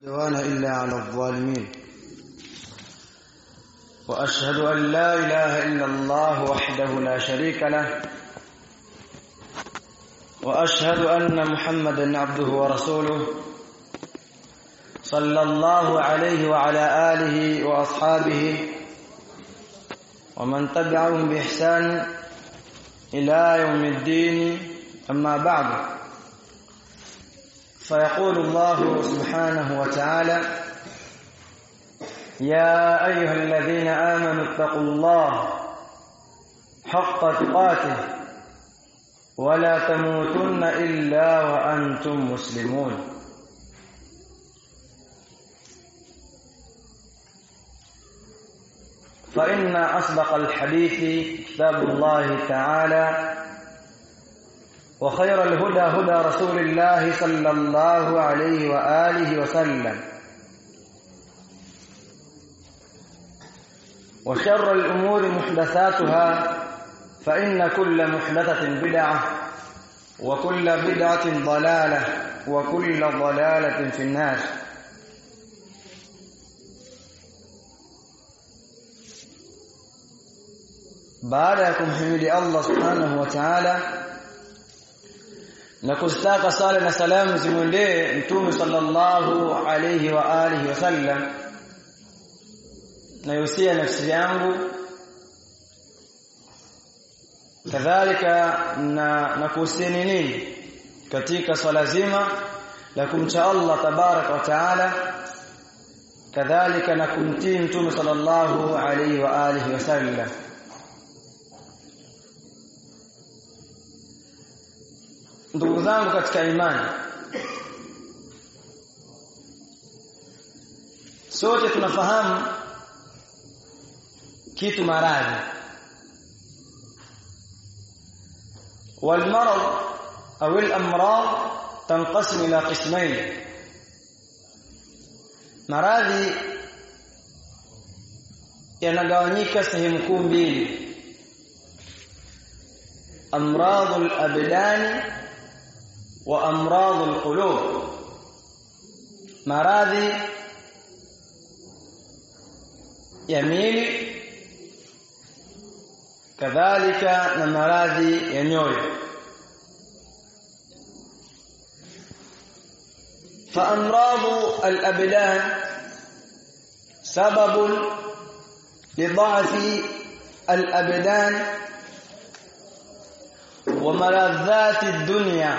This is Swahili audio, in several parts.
عدوان إلا على الظالمين وأشهد أن لا إله إلا الله وحده لا شريك له وأشهد أن محمدا عبده ورسوله صلى الله عليه وعلى آله وأصحابه ومن تبعهم بإحسان إلى يوم الدين. أما بعد، فيقول الله سبحانه وتعالى: يا أيها الذين آمنوا اتقوا الله حق تقاته ولا تموتن إلا وأنتم مسلمون. فإن أصدق الحديث كتاب الله تعالى، وخير الهدى هدى رسول الله صلى الله عليه وآله وسلم، وشر الأمور محدثاتها، فإن كل محدثة بدعة وكل بدعة ضلالة وكل ضلالة في النار. baada ya kumhimidi Allah subhanahu wa ta'ala na kustaka sala na salamu zimwendee Mtume sallallahu alayhi wa alihi wasallam, na yusia nafsi yangu kadhalika na kuhusieni nini katika swala zima la kumcha Allah tabaraka wa taala, kadhalika na kumtii Mtume sallallahu alayhi wa alihi wasallam. Ndugu zangu katika imani, sote tunafahamu kitu maradhi. والمرض أو الأمراض تنقسم إلى قسمين. maradhi yanagawanyika sehemu kuu mbili: amradul abdani wa amradul qulub. maradhi ya miili kadhalika na maradhi ya nyoyo. فأمراض الأبدان سبب لضعف الأبدان وملذات الدنيا.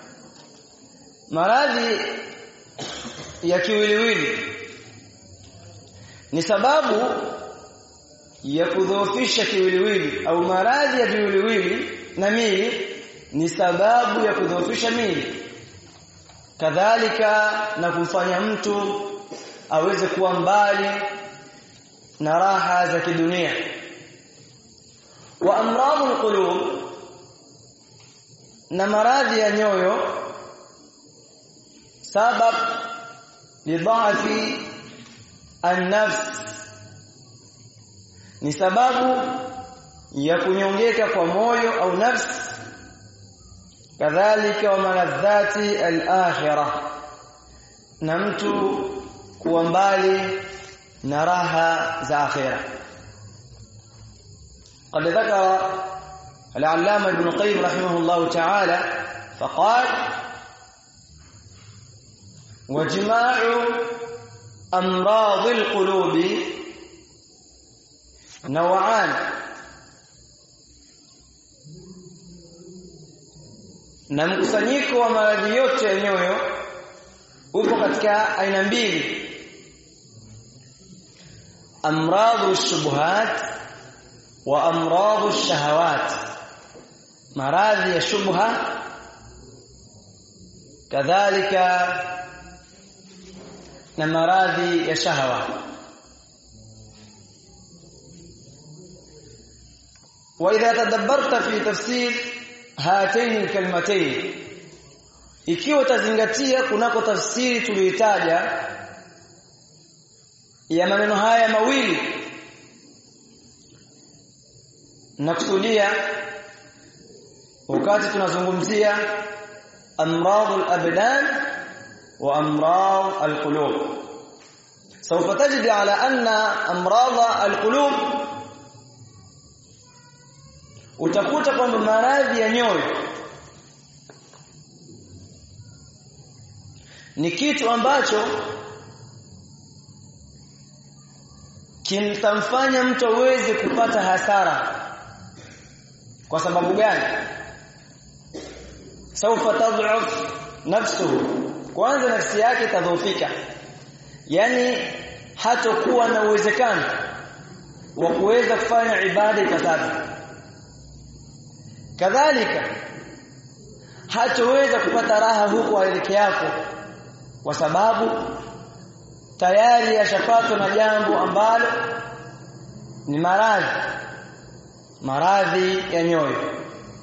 maradhi ya kiwiliwili ni sababu ya kudhoofisha kiwiliwili, au maradhi ya kiwiliwili na miili ni sababu ya kudhoofisha miili, kadhalika na kumfanya mtu aweze kuwa mbali na raha za kidunia. wa amradul qulub, na maradhi ya nyoyo, sabab lidhaafi an-nafs, ni sababu ya kunyongeka kwa moyo au nafsi, kadhalika wa maladhati al-akhirah, na mtu kuwa mbali na raha za akhira. قد ذكر العلامة ابن القيم رحمه الله تعالى فقال: وجماع أمراض القلوب نوعان. na mkusanyiko wa maradhi yote ya nyoyo upo katika aina mbili: amradhu shubuhat wa amradhu shahawat. maradhi ya shubha kadhalika na maradhi ya shahwa. واذا تدبرت في تفسير هاتين الكلمتين, ikiwa tazingatia kunako tafsiri tuliyotaja ya maneno haya mawili, nakusudia wakati tunazungumzia amradul abdan وأمراض القلوب. سوف تجد على أن أمراض القلوب utakuta kwamba maradhi ya nyoyo ni kitu ambacho kinamfanya mtu aweze kupata hasara. Kwa sababu gani? Saufa tad'uf nafsuhu, kwanza nafsi yake itadhoofika, yani hatakuwa na uwezekano wa kuweza kufanya ibada ipasavyo. Kadhalika hataweza kupata raha huko aelekeako, kwa sababu tayari yashapatwa na jambo ambalo ni maradhi ya nyoyo.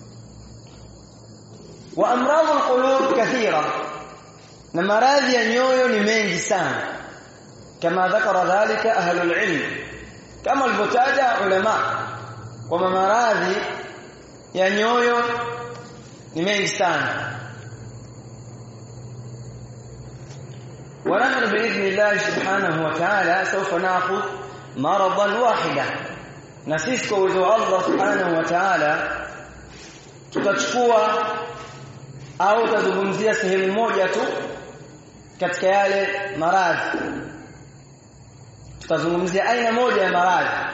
Wa amradhu alqulub kathira, na maradhi ya nyoyo ni mengi sana, kama dhakara dhalika ahlul ilm, kama alivyotaja ulama kwamba maradhi ya nyoyo ni mengi sana. ونحن بإذن الله سبحانه وتعالى سوف نأخذ مرضا واحدا. نسيسك وذو الله سبحانه وتعالى tutachukua au tazungumzia sehemu moja tu katika yale maradhi. Tutazungumzia aina moja ya maradhi,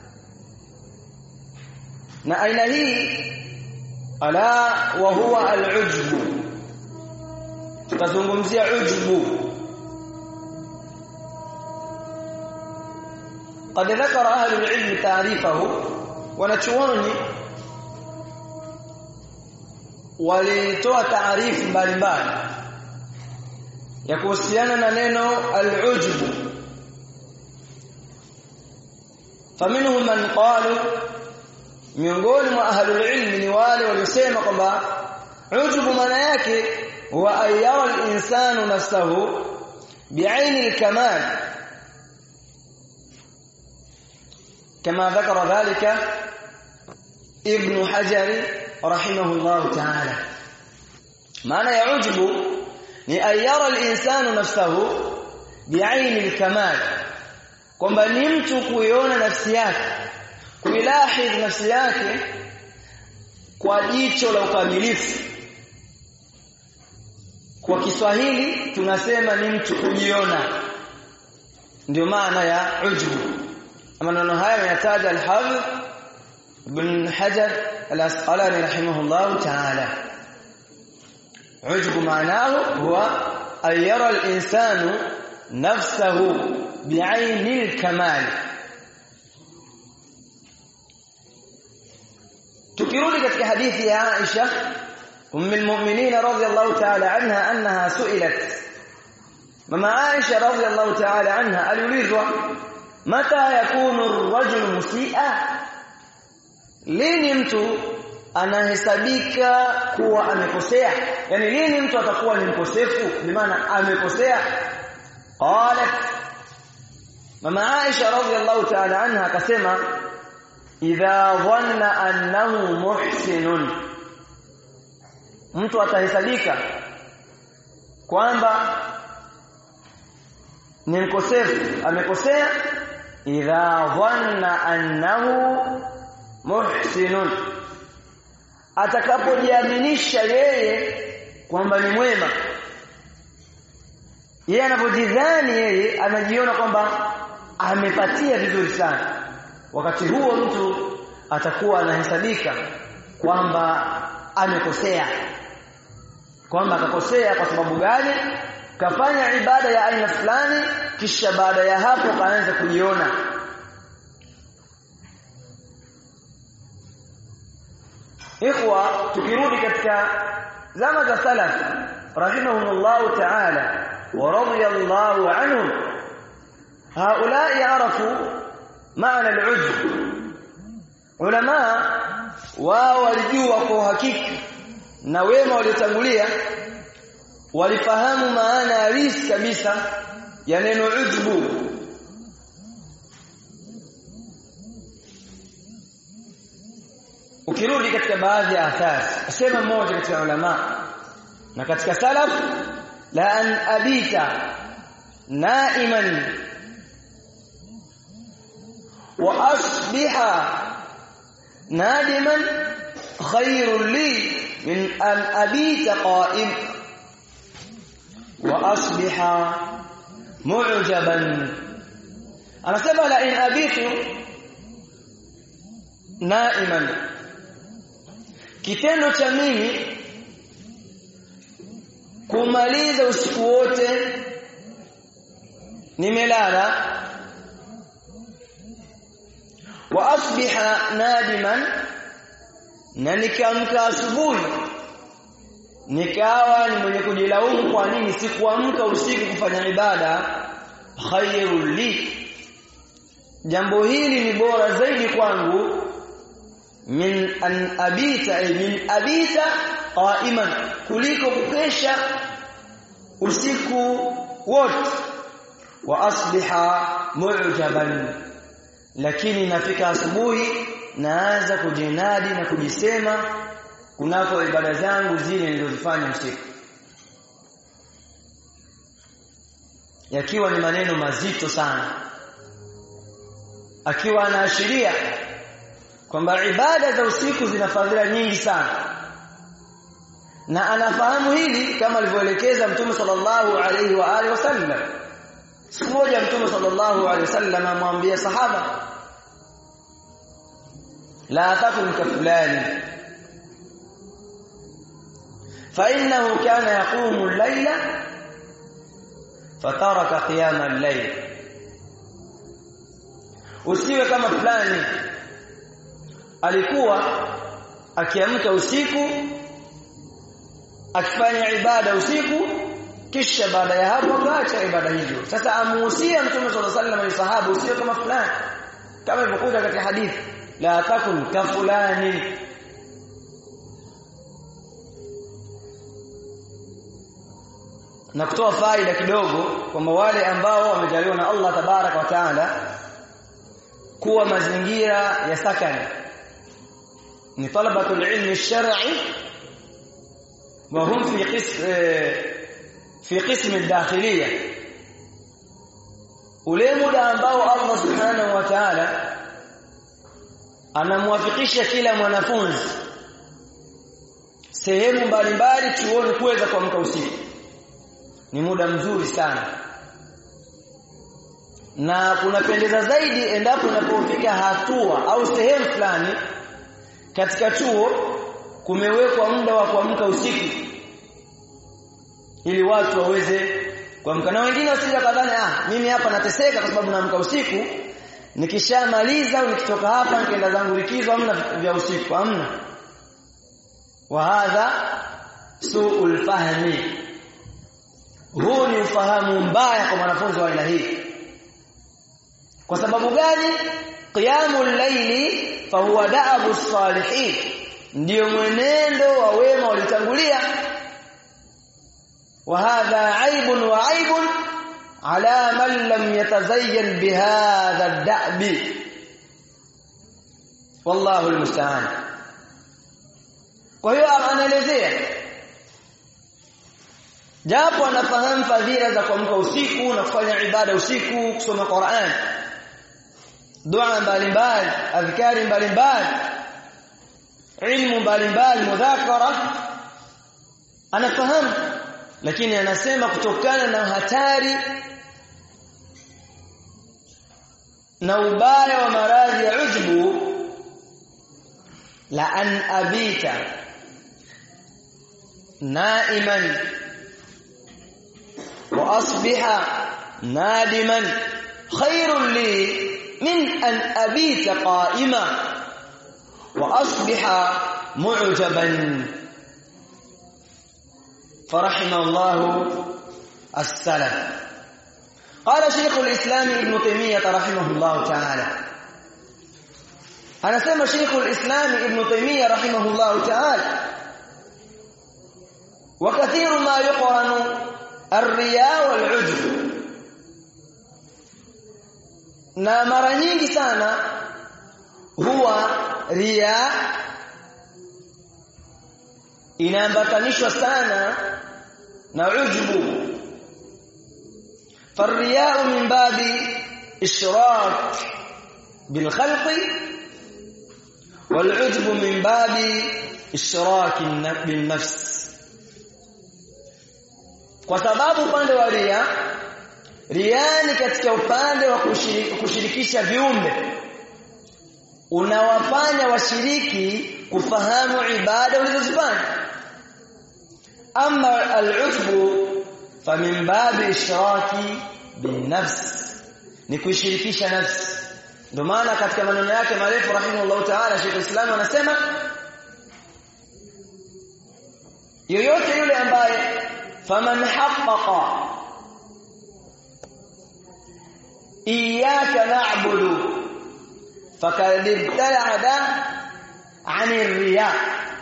na aina hii ala wa huwa al-ujbu. Tutazungumzia ujbu. قد ذكر أهل العلم تعريفه، wanachuoni walitoa taarifu mbalimbali ya kuhusiana na neno al-ujbu. faminhum man qalu, miongoni mwa ahlul ilmi ni wale waliosema kwamba ujbu maana yake huwa ayyara al-insanu nafsahu bi'aini al-kamal, كما ذكر ذلك ابن حجر رحمه الله تعالى. معنى يعجب ni ayara al-insanu nafsahu bi'aini al-kamal, kwamba ni mtu kuiona nafsi yake, kuilahidh nafsi yake kwa jicho la ukamilifu. Kwa Kiswahili tunasema ni mtu kujiona, ndio maana ya ujbu. Maneno haya yanataja al-Hafidh Ibn Hajar al-Asqalani rahimahullah ta'ala. Ujbu maanahu huwa an yara al-insanu nafsahu bi'ayni al-kamal. Tukirudi katika hadithi ya Aisha umm al-mu'minin radhiyallahu ta'ala anha annaha su'ilat, mama Aisha radhiyallahu ta'ala anha aliulizwa mata yakunu ar-rajulu musii'a, lini mtu anahesabika kuwa amekosea, yani lini mtu atakuwa ni mkosefu, bi maana amekosea. Qalat, mama Aisha radhiyallahu ta'ala anha akasema idha dhanna annahu muhsinun, mtu atahesabika kwamba ni mkosefu, amekosea idha dhanna annahu muhsinun, atakapojiaminisha yeye kwamba ni mwema. Yeye anapojidhani, yeye anajiona kwamba amepatia vizuri sana, wakati huo mtu atakuwa anahesabika kwamba amekosea, kwamba akakosea. Kwa sababu gani? Kafanya ibada ya aina fulani, kisha baada ya hapo kaanza kujiona. Ikhwa, tukirudi katika zama za salaf rahimahumullah ta'ala wa radiyallahu anhum, haula ya'rafu maana al-ujb. Ulama wao walijua kwa hakika, na wema waliotangulia walifahamu maana halisi kabisa ya neno ujbu. Ukirudi katika baadhi ya athari, asema mmoja katika ulama na katika salaf, la an abita na'iman wa asbiha nadiman khairun li min an abita qa'im wa asbiha mu'jaban. Anasema la in abitu na'iman, kitendo cha mimi kumaliza usiku wote nimelala, wa asbiha nadiman, na nikamka asubuhi nikawa ni mwenye kujilaumu kwa nini sikuamka usiku kufanya ibada, khairul li, jambo hili ni bora zaidi kwangu, min an abita, min abita qa'iman, kuliko kukesha usiku wote, wa asbiha mu'jaban, lakini nafika asubuhi naanza kujinadi na kujisema kunako ibada zangu zile nilizofanya usiku, yakiwa ni maneno mazito sana, akiwa anaashiria kwamba ibada za usiku zina fadhila nyingi sana, na anafahamu hili kama alivyoelekeza Mtume sallallahu alayhi wa alihi wasallam. Siku moja Mtume sallallahu alayhi wasallam amwambia sahaba, la takun ka fulani fa innahu kana yaqumu al-layla fataraka qiyama al-layl, usiwe kama fulani alikuwa akiamka usiku akifanya ibada usiku, kisha baada ya hapo akaacha ibada hizo. Sasa amuhusia Mtume sallallahu alaihi wasallam sahaba, usiwe kama fulani, kama ilivyokuja katika hadithi, la takun ka fulani. Na kutoa faida kidogo kwamba wale ambao wamejaliwa na Allah tabaraka wa taala kuwa mazingira ya sakani ni talabatul ilmi ash-shar'i wa hum fi qism ad-dakhiliyya, ule muda ambao Allah subhanahu wa ta'ala anamwafikisha kila mwanafunzi sehemu mbalimbali chuoni kuweza kuamka usiku, ni muda mzuri sana, na kunapendeza zaidi endapo unapofika hatua au sehemu fulani katika chuo kumewekwa muda wa kuamka usiku ili watu waweze kuamka. Na wengine wasije kadhani mimi hapa nateseka kwa sababu naamka usiku, nikishamaliza au nikitoka hapa nikaenda zangu likizo, hamna vya usiku, hamna. Wa hadha su'ul fahmi, huu ni ufahamu mbaya kwa mwanafunzi wa aina hii. Kwa sababu gani? Qiyamul layli fa huwa da'abu salihin, ndio mwenendo wa wema walitangulia. Wa hadha aibun wa aibun ala man lam yatazayyan bihadha ad-da'bi, wallahu almusta'an. Kwa hiyo anaelezea, japo anafahamu fadhila za kuamka usiku na kufanya ibada usiku, kusoma Qur'an, dua mbalimbali, adhkari mbalimbali, ilmu mbalimbali, mudhakara, anafahamu, lakini anasema kutokana na hatari na ubaya wa maradhi ya ujbu, la an abita naiman wa asbiha nadiman khairun li min an abita qa'ima wa asbiha mu'jaban. فرحم الله السلف. قال شيخ الإسلام ابن تيمية رحمه الله تعالى، أنا سمى شيخ الإسلام ابن تيمية رحمه الله تعالى، وكثير ما يقرن الرياء والعجب، na mara nyingi sana huwa riya inaambatanishwa sana na ujbu, فالرياء من باب إشراك بالخلق والعجب من باب إشراك بالنفس. kwa sababu upande wa ria ni katika upande wa kushirikisha viumbe, unawafanya washiriki kufahamu ibada ulizozifanya. Amma al-ujbu fa min babi ishraki bin nafs, ni kushirikisha nafsi. Ndio maana katika maneno yake marefu rahimahullah ta'ala Sheikh Islam anasema yoyote yule ambaye faman haqqaqa iyyaka na'budu fakad ibta'ada 'ani riya,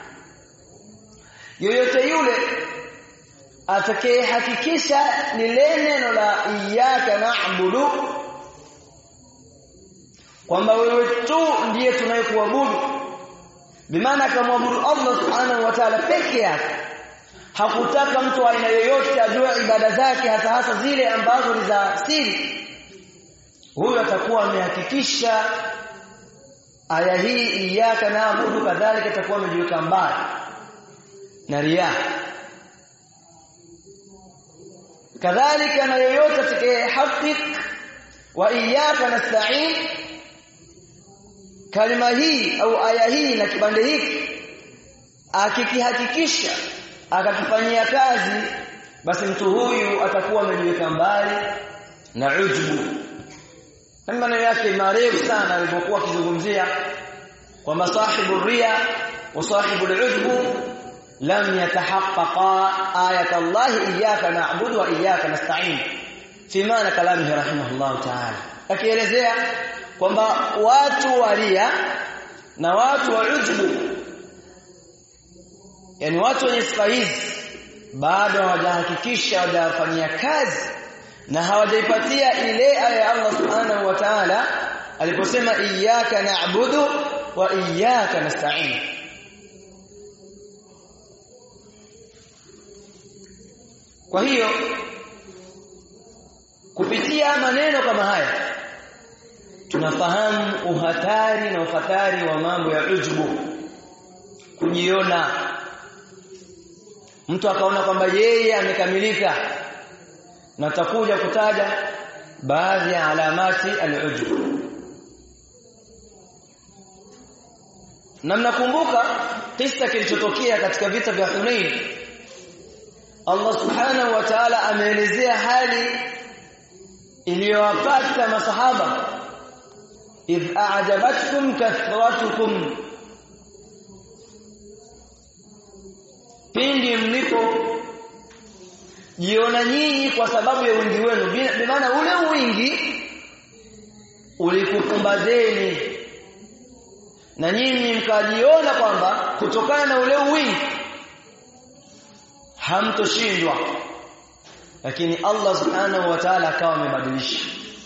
yoyote yule atakayehakikisha ni neno la iyyaka na'budu kwamba wewe tu ndiye tunayekuabudu, bimaana kumwabudu Allah subhanahu wa ta'ala peke yake, hakutaka mtu aina yoyote ajue ibada zake hasa zile ambazo ni za siri, huyo atakuwa amehakikisha aya hii iyyaka na'budu, kadhalika atakuwa amejiweka mbali na riya. kadhalika na yoyote atakayehakik wa iyyaka nasta'in, kalima hii au aya hii na kibande hiki akikihakikisha akakifanyia kazi, basi mtu huyu atakuwa amejiweka mbali na ujbu. Maneno yake marefu sana alipokuwa akizungumzia kwamba sahibu riya wa sahibu al-ujbu lam yatahaqqaqa ayat Allah iyyaka na'budu wa iyyaka nasta'in fi maana kalamihi rahimahullah ta'ala, akielezea kwamba watu wa riya na watu wa ujbu, yani watu wenye sifa hizi bado hawajahakikisha, hawajafanyia kazi na hawajaipatia ile aya ya Allah subhanahu wa ta'ala aliposema iyyaka na'budu wa iyyaka nasta'in. Kwa hiyo kupitia maneno kama haya tunafahamu uhatari na ufatari wa mambo ya ujbu, kujiona. Mtu akaona kwamba yeye amekamilika, na tutakuja kutaja baadhi ya alamati al-ujub. Na mnakumbuka kisa kilichotokea katika vita vya Hunain. Allah subhanahu wa ta'ala ameelezea hali iliyowapata masahaba, idh a'jabatkum kathratukum, pindi mlipo jiona nyinyi kwa sababu ya wingi wenu, bi maana ule wingi ulikupumbazeni na nyinyi mkajiona kwamba kutokana na ule wingi hamtoshindwa, lakini Allah subhanahu wa ta'ala akawa amebadilisha.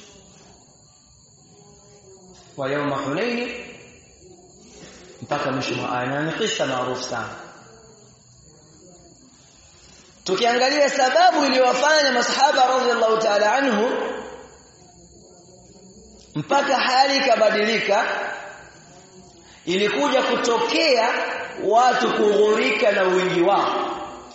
Wa yawma Hunain mpaka mwisho wa aya, ni kisa maarufu sana. Tukiangalia sababu iliyowafanya masahaba radhiallahu ta'ala anhu mpaka hali ikabadilika, ilikuja kutokea watu kughurika na wingi wao.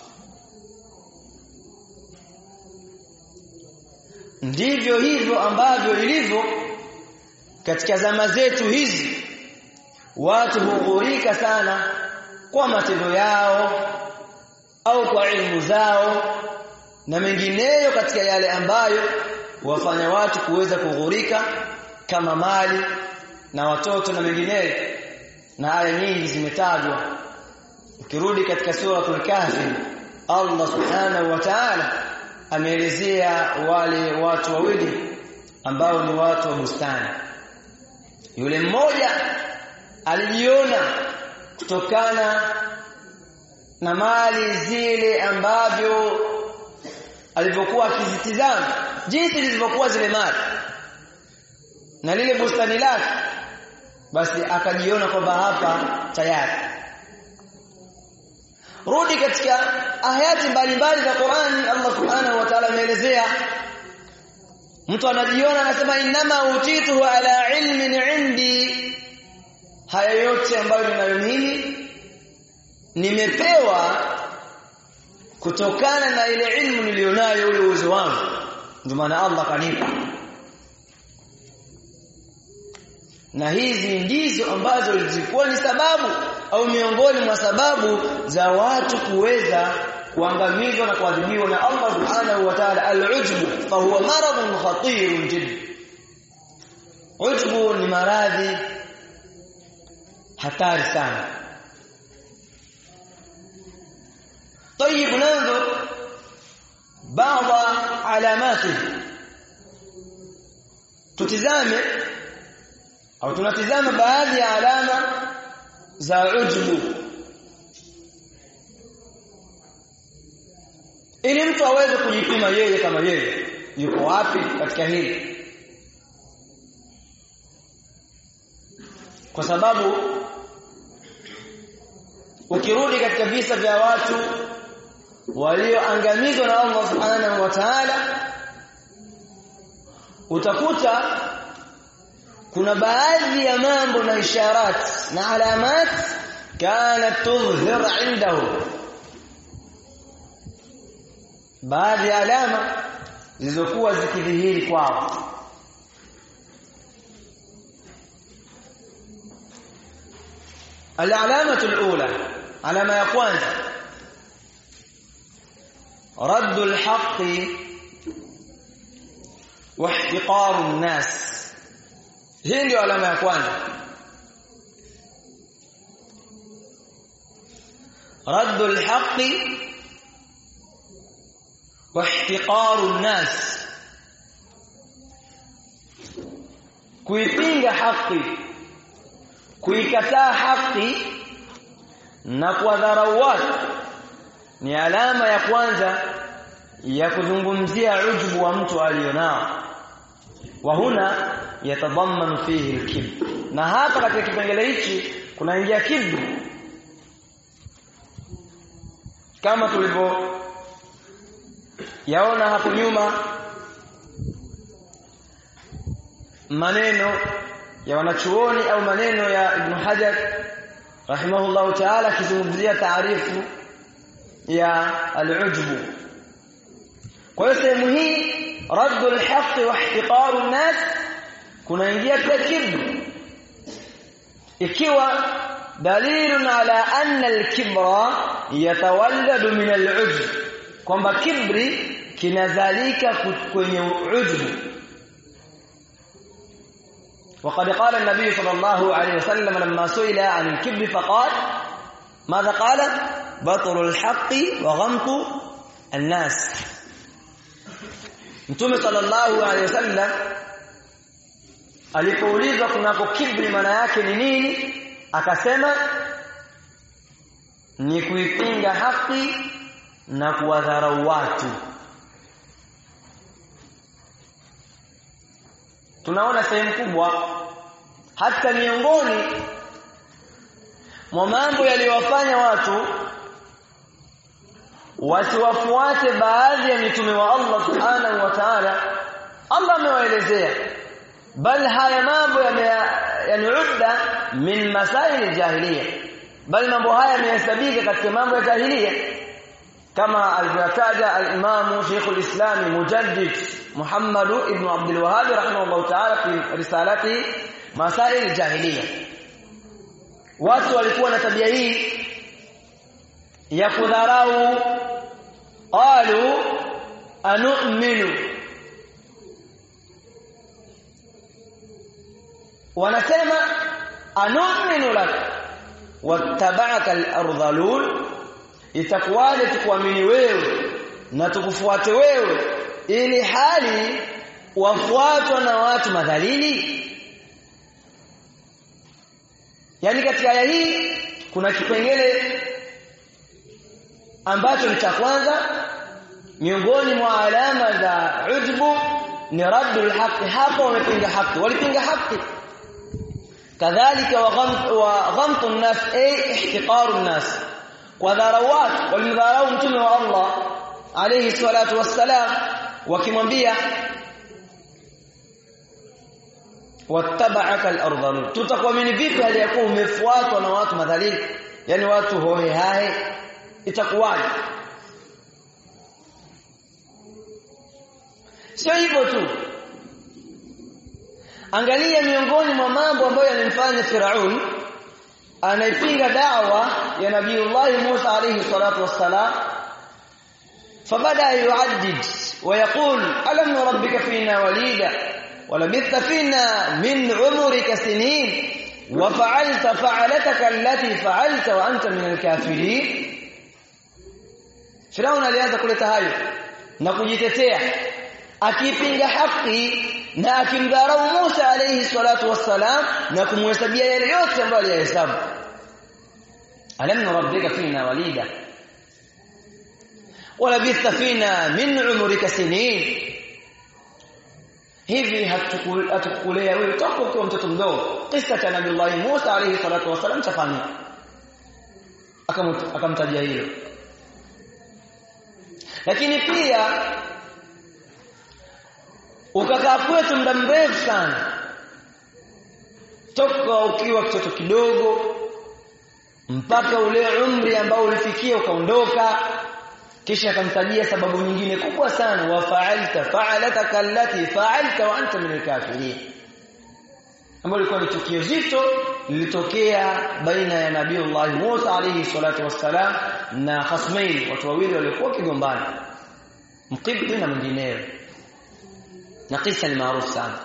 Ndivyo hivyo ambavyo ilivyo katika zama zetu hizi, watu hughurika sana kwa matendo yao au kwa elimu zao na mengineyo katika yale ambayo wafanya watu kuweza kughurika, kama mali na watoto na mengineyo, na aya nyingi zimetajwa. Ukirudi katika suratul Kahfi, Allah subhanahu wa ta'ala ameelezea wale watu wawili ambao ni watu wa bustani. Yule mmoja alijiona kutokana na mali zile ambavyo alivyokuwa akizitizama jinsi zilivyokuwa zile mali na lile bustani lake, basi akajiona kwamba hapa tayari. Rudi katika ayati mbalimbali za Qur'ani, Allah subhanahu wa ta'ala ameelezea Mtu anajiona anasema inama utitu ala ilmin indi, haya yote ambayo ninayo mimi nimepewa kutokana na ile ilmu nilionayo, ule uwezo wangu, ndio maana Allah kanipa. Na hizi ndizo ambazo zilikuwa ni sababu au miongoni mwa sababu za watu kuweza kuangamizwa na kuadhibiwa na Allah subhanahu wa ta'ala. Al-ujbu fa huwa maradun khatirun jiddan. Ujbu ni maradhi hatari sana. طيب ننظر بعض علاماته. tutizame au tunatizama baadhi ya alama za ujbu ili mtu aweze kujipima yeye kama yeye yuko wapi katika hili, kwa sababu ukirudi katika visa vya watu walioangamizwa na Allah subhanahu wa ta'ala utakuta kuna baadhi ya mambo na isharat na alamat kanat tudhhir indahu, baadhi ya alama zilizokuwa zikidhihiri kwao. العلامه الاولى, alama ya kwanza, رد الحق واحتقار الناس. hii ndio alama ya kwanza, رد الحق واحتقار الناس, kuipinga haki, kuikataa haki na kuwadharau watu ni alama ya kwanza ya kuzungumzia ujubu wa mtu alionao. Wa huna yatadhammanu fihi al-kibr, na hapa katika kipengele hichi kunaingia kibri, kama tulivyo yaona hapo nyuma maneno ya wanachuoni au maneno ya Ibn Hajar rahimahullahu ta'ala kizungumzia taarifu ya al-ujbu. Kwa hiyo sehemu hii raddul haqq wa ihtiqaru an-nas kunaingia pia kibri, ikiwa dalilun ala anna al-kibra yatawalladu min al-ujb, kwamba kibri kinazalika kwenye ujbu. وقد قال النبي صلى الله عليه وسلم لما سئل عن الكبر فقال ماذا قال؟ بطر الحق وغمط الناس. Mtume sallallahu alayhi wasallam alipoulizwa kunako kibri maana yake ni nini, akasema ni kuipinga haki na kuwadharau watu. Tunaona sehemu kubwa hata miongoni mwa mambo yaliyowafanya watu wasiwafuate baadhi ya mitume wa Allah subhanahu wa ta'ala. Allah amewaelezea, bal haya mambo yameudda min masail jahiliya, bal mambo haya yamehesabika katika mambo ya jahiliya, kama alivyotaja al-Imam Sheikh al-Islam Mujaddid Muhammad ibn Abdul Wahhab rahimahullah ta'ala fi risalati masail jahiliya. Watu walikuwa na tabia hii ya kudharau, qalu anu'minu, wanasema anu'minu lak wattaba'aka al-ardhalun, itakuwaje tukuamini wewe na tukufuate wewe ili hali wafuatwa na watu madhalili. Yani katika aya hii kuna kipengele ambacho ni cha kwanza miongoni mwa alama za ujbu ni raddul haqq. Hapo wamepinga haki, walipinga haki. Kadhalika wa ghamtu an-nas ay ihtiqaru an-nas, kwa dharawat, walimdharau mtume wa Allah alayhi salatu wassalam, wakimwambia wattaba'aka al-ardhalun, tutakuamini vipi hali yakuwa umefuatwa na watu madhalili, yani watu hohe hae, itakuwaje? Sio hivyo tu, angalia miongoni mwa mambo ambayo yanamfanya Firaun anaipinga da'wa ya Nabiiullah Musa alayhi salatu wassalam. Fabada yu'addid wa yaqul alam nurabbika fina walida wa labitha fina min umrika sinin wa fa'alta fa'alataka allati fa'alta wa anta min al-kafirin. Firaun alianza kuleta hayo na kujitetea, akipinga haki na akimdharau Musa alayhi salatu wassalam na kumhesabia yale yote ambayo aliyahesabu. Alam nurabbika fina walida wala bitha fina min umrika sinin, hivi hatukulea wewe toka ukiwa mtoto mdogo. Kisa cha Nabii Musa alayhi salatu wassalam chafanya, akamtajia hilo. Lakini pia ukakaa kwetu muda mrefu sana, toka ukiwa mtoto kidogo mpaka ule umri ambao ulifikia ukaondoka. Kisha akamtajia sababu nyingine kubwa sana, wa fa'alta fa'alataka allati fa'alta wa anta min al-kafirin, ambapo ilikuwa ni tukio zito lilitokea baina ya Nabiiullah Musa alayhi salatu wassalam na khasmain, watu wawili waliokuwa kigombana, Mqibti na mwingineo, na kisa ni maarufu sana.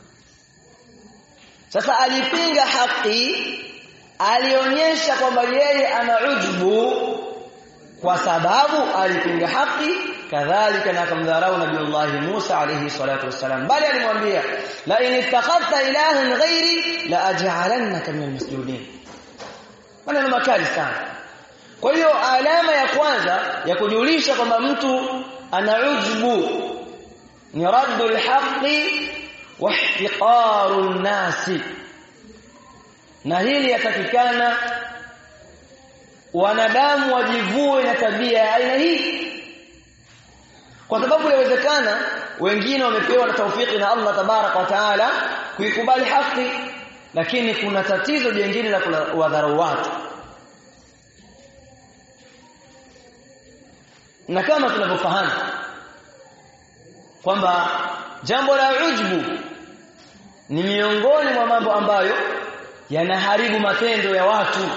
Sasa alipinga haki, alionyesha kwamba yeye ana ujbu kwa sababu alipinga haki, kadhalika na akamdharau Nabiiullah Musa alayhi salatu wassalam, bali alimwambia la in ittakhadhta ilahan ghairi la aj'alannaka min al-masjudin. Maneno makali sana. Kwa hiyo alama ya kwanza ya kujulisha kwamba mtu ana ujbu ni raddul haqqi wa ihtiqarun nasi, na hili yatakikana wanadamu wajivue na tabia ya aina hii, kwa sababu inawezekana wengine wamepewa na taufiki na Allah tabaraka wa taala kuikubali haki, lakini kuna tatizo jingine la kuwadharau watu. Na kama tunavyofahamu kwamba jambo la ujbu ni miongoni mwa mambo ambayo yanaharibu matendo ya watu,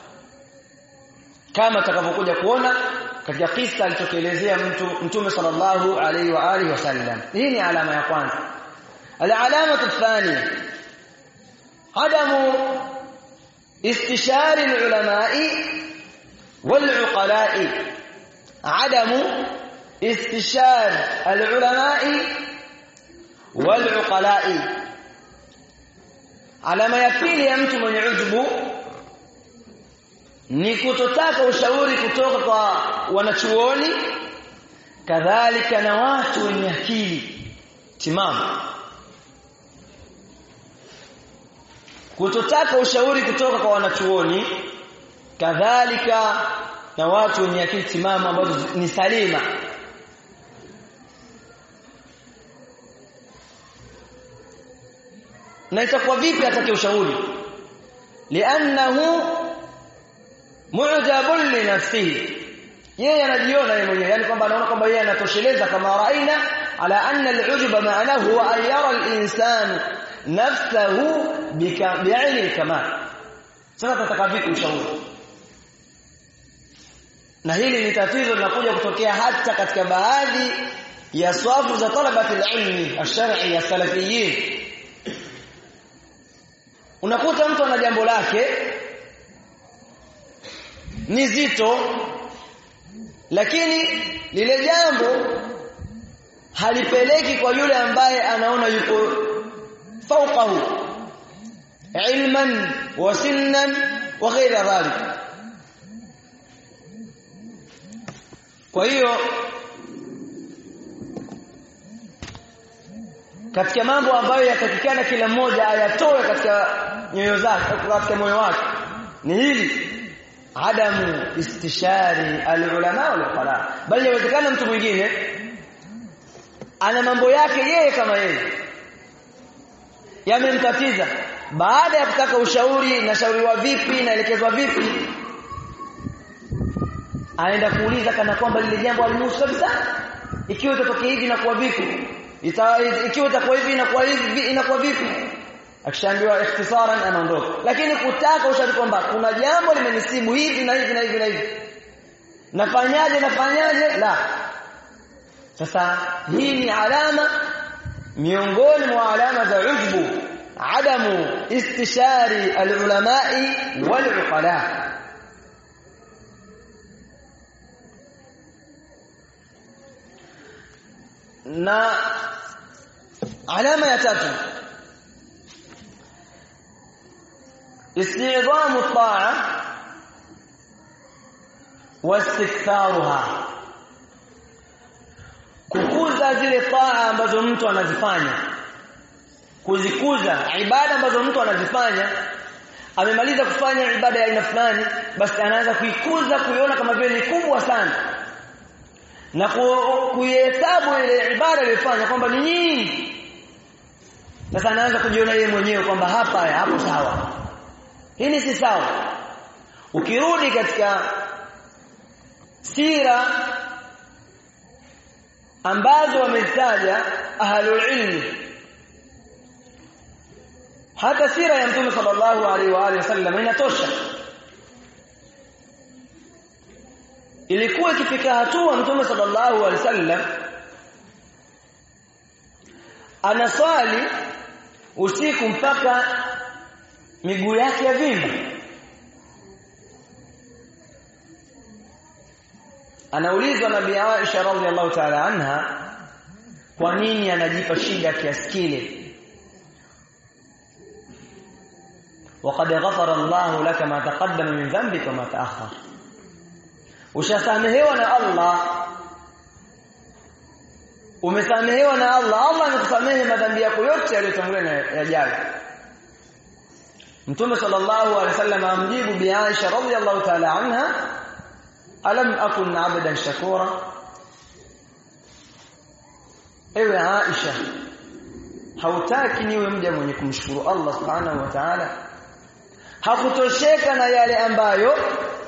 kama tutakavyokuja kuona katika kisa alichokielezea Mtume sallallahu alaihi wa alihi wasallam. Hii ni alama ya kwanza. Alama athaniya adamu istishari alulama'i waluqala'i, adamu istishari alulama'i waluqala'i. Alama ya pili ya mtu mwenye ujbu ni kutotaka ushauri kutoka kwa wanachuoni, kadhalika na watu wenye akili timamu. Kutotaka ushauri kutoka kwa wanachuoni, kadhalika na watu wenye akili timamu ambazo ni salima. Na itakuwa vipi atake ushauri? Li'annahu mu'jabun li nafsihi, yeye anajiona yeye mwenyewe, yani kwamba anaona kwamba yeye anatosheleza, kama raina ala anna al-ujba ma'nahu huwa an yara al-insan nafsahu bi'aini al-kamal. Sasa tataka vipi ushauri? Na hili ni tatizo linakuja kutokea hata katika baadhi ya swafu za talabati al-ilmi ash-shar'i ya salafiyin. Unakuta mtu ana jambo lake ni zito, lakini lile jambo halipeleki kwa yule ambaye anaona yuko fauqahu ilman wa sinnan wa ghaira dhalik. Kwa hiyo katika mambo ambayo yatakikana kila mmoja ayatoe katika nyoyo zake, katika moyo wake, ni hili adamu istishari alulama wal qala. Bali inawezekana mtu mwingine ana mambo yake yeye kama yeye, yamemtatiza, baada ya kutaka ushauri, na shauriwa vipi, naelekezwa vipi, aenda kuuliza kana kwamba lile jambo alimuhusu kabisa. Ikiwa itatokea hivi inakuwa vipi, ikiwa itakuwa hivi inakuwa vipi. Akishaambiwa ikhtisaran anaondoka. Lakini kutaka ushauri kwamba kuna jambo limenisibu hivi na hivi na hivi na hivi, nafanyaje, la. Sasa hii ni alama miongoni mwa alama za ujbu, adamu istishari alulamai waluqala. Na alama ya tatu, istidhamu at-ta'a wa istiktharuha, kukuza zile taa ambazo mtu anazifanya, kuzikuza ibada ambazo mtu anazifanya. Amemaliza kufanya ibada ya aina fulani, basi anaanza kuikuza, kuiona kama vile ni kubwa sana, na kuihesabu ile ibada aliyofanya kwamba ni nyingi. Sasa anaanza kujiona yeye mwenyewe kwamba hapo sawa, hili si sawa. Ukirudi katika sira ambazo wametaja ahlul ilmi, hata sira ya Mtume sallallahu alaihi wa alihi wasallam inatosha. Ilikuwa ikifika hatua Mtume sallallahu alaihi wasallam anaswali usiku mpaka miguu yake yavimba. Anaulizwa na Bi Aisha radhiallahu ta'ala anha, kwa nini anajipa shida kiasi kile? وقد غفر الله لك ما تقدم من ذنبك وما تأخر. Ushasamehewa na Allah, umesamehewa na Allah. Allah amekusamehe madhambi yako yote yaliyotangulia na yajayo. Mtume sallallahu alaihi wasallam amjibu Bi Aisha radhiallahu ta'ala anha, alam akun 'abdan shakura. Ewe Aisha, hautaki niwe mja mwenye kumshukuru Allah subhanahu wa ta'ala? Hakutosheka na yale ambayo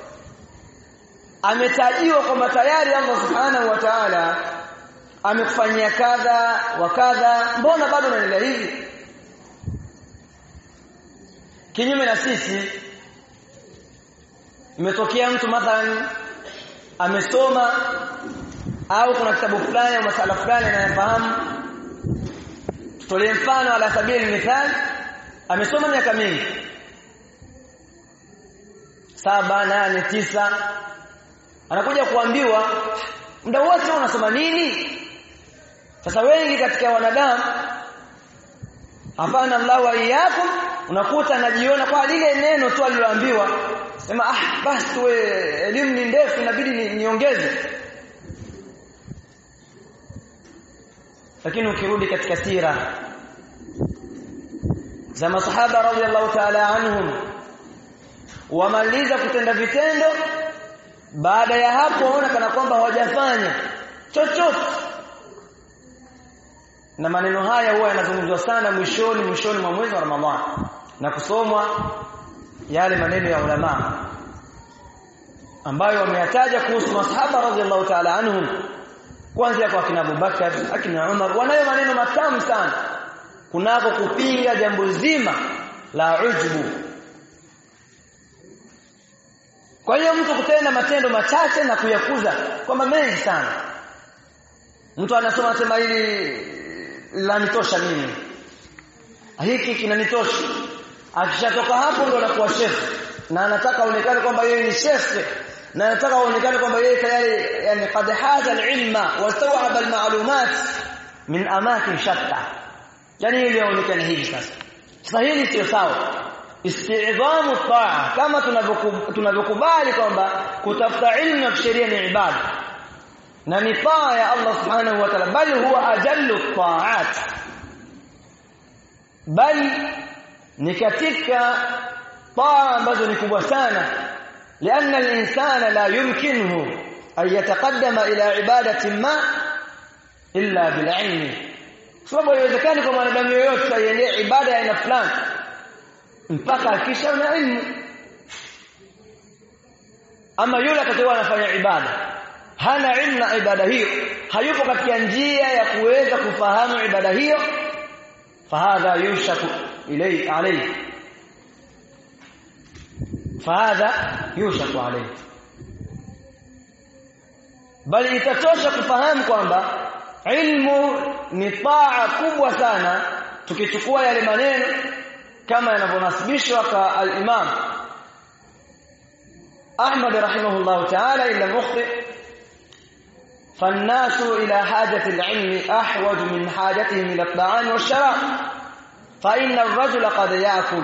ametajiwa kwamba tayari Allah subhanahu wa ta'ala amekufanyia kadha wa kadha, mbona bado unaendelea hivi? Kinyume na sisi, imetokea mtu mathalan amesoma au kuna kitabu fulani au masala fulani anayafahamu. Tutolee mfano ala sabili mithal, amesoma miaka mingi 7, 8, 9, anakuja kuambiwa muda wote unasoma nini? Sasa wengi katika wanadamu, hapana Allah wa iyyakum, unakuta anajiona kwa lile neno tu aliloambiwa, sema basi wewe elimu ni ndefu inabidi niongeze. Lakini ukirudi katika sira za masahaba radhiallahu ta'ala anhum, wamaliza kutenda vitendo, baada ya hapo waona kana kwamba hawajafanya chochote. Na maneno haya huwa yanazungumzwa sana mwishoni mwa mwezi wa Ramadhani, na kusomwa yale maneno ya ulama ambayo wameyataja kuhusu masahaba radhiallahu ta'ala anhum, kuanzia kwa kina Abubakar, akina Umar. Wanayo maneno matamu sana kunako kupinga jambo zima la ujbu. Kwa hiyo mtu kutenda matendo machache na kuyakuza kwamba mengi sana. Mtu anasoma sema hili lanitosha mimi, hiki kinanitosha. Akishatoka hapo ndo anakuwa shekhi, na anataka aonekane kwamba yeye ni shekhi, na anataka aonekane kwamba yeye tayari yani qad hada al-ilma wa staw'aba al-ma'lumat min amakin shatta. Yani ile aonekane hivi sasa. Sasa hili sio sawa. Istidhamu taa, kama tunavyokubali kwamba kutafuta ilmu ya sheria ni ibada na ni taa ya Allah subhanahu wa ta'ala, bali huwa ajallu taat, bali ni katika taa ambazo ni kubwa sana. لأن الإنسان لا يمكنه أن يتقدم إلى عبادة ما إلا بالعلم. sababu haiwezekani kwa mwanadamu yoyote aiendee ibada ya aina fulani mpaka akisha na ilmu. Ama yule atakuwa anafanya ibada hana ilmu na ibada hiyo, hayupo katika njia ya kuweza kufahamu ibada hiyo, fahadha yushaku ilayhi alayhi, fahadha yushaku alayhi. Bali itatosha kufahamu kwamba ilmu ni taa kubwa sana, tukichukua yale maneno kama yanavyonasibishwa kwa al-Imam Ahmad rahimahullah ta'ala, ila mukhti فالناس إلى حاجة العلم أحوج من حاجتهم إلى الطعام والشراب، فإن الرجل قد يأكل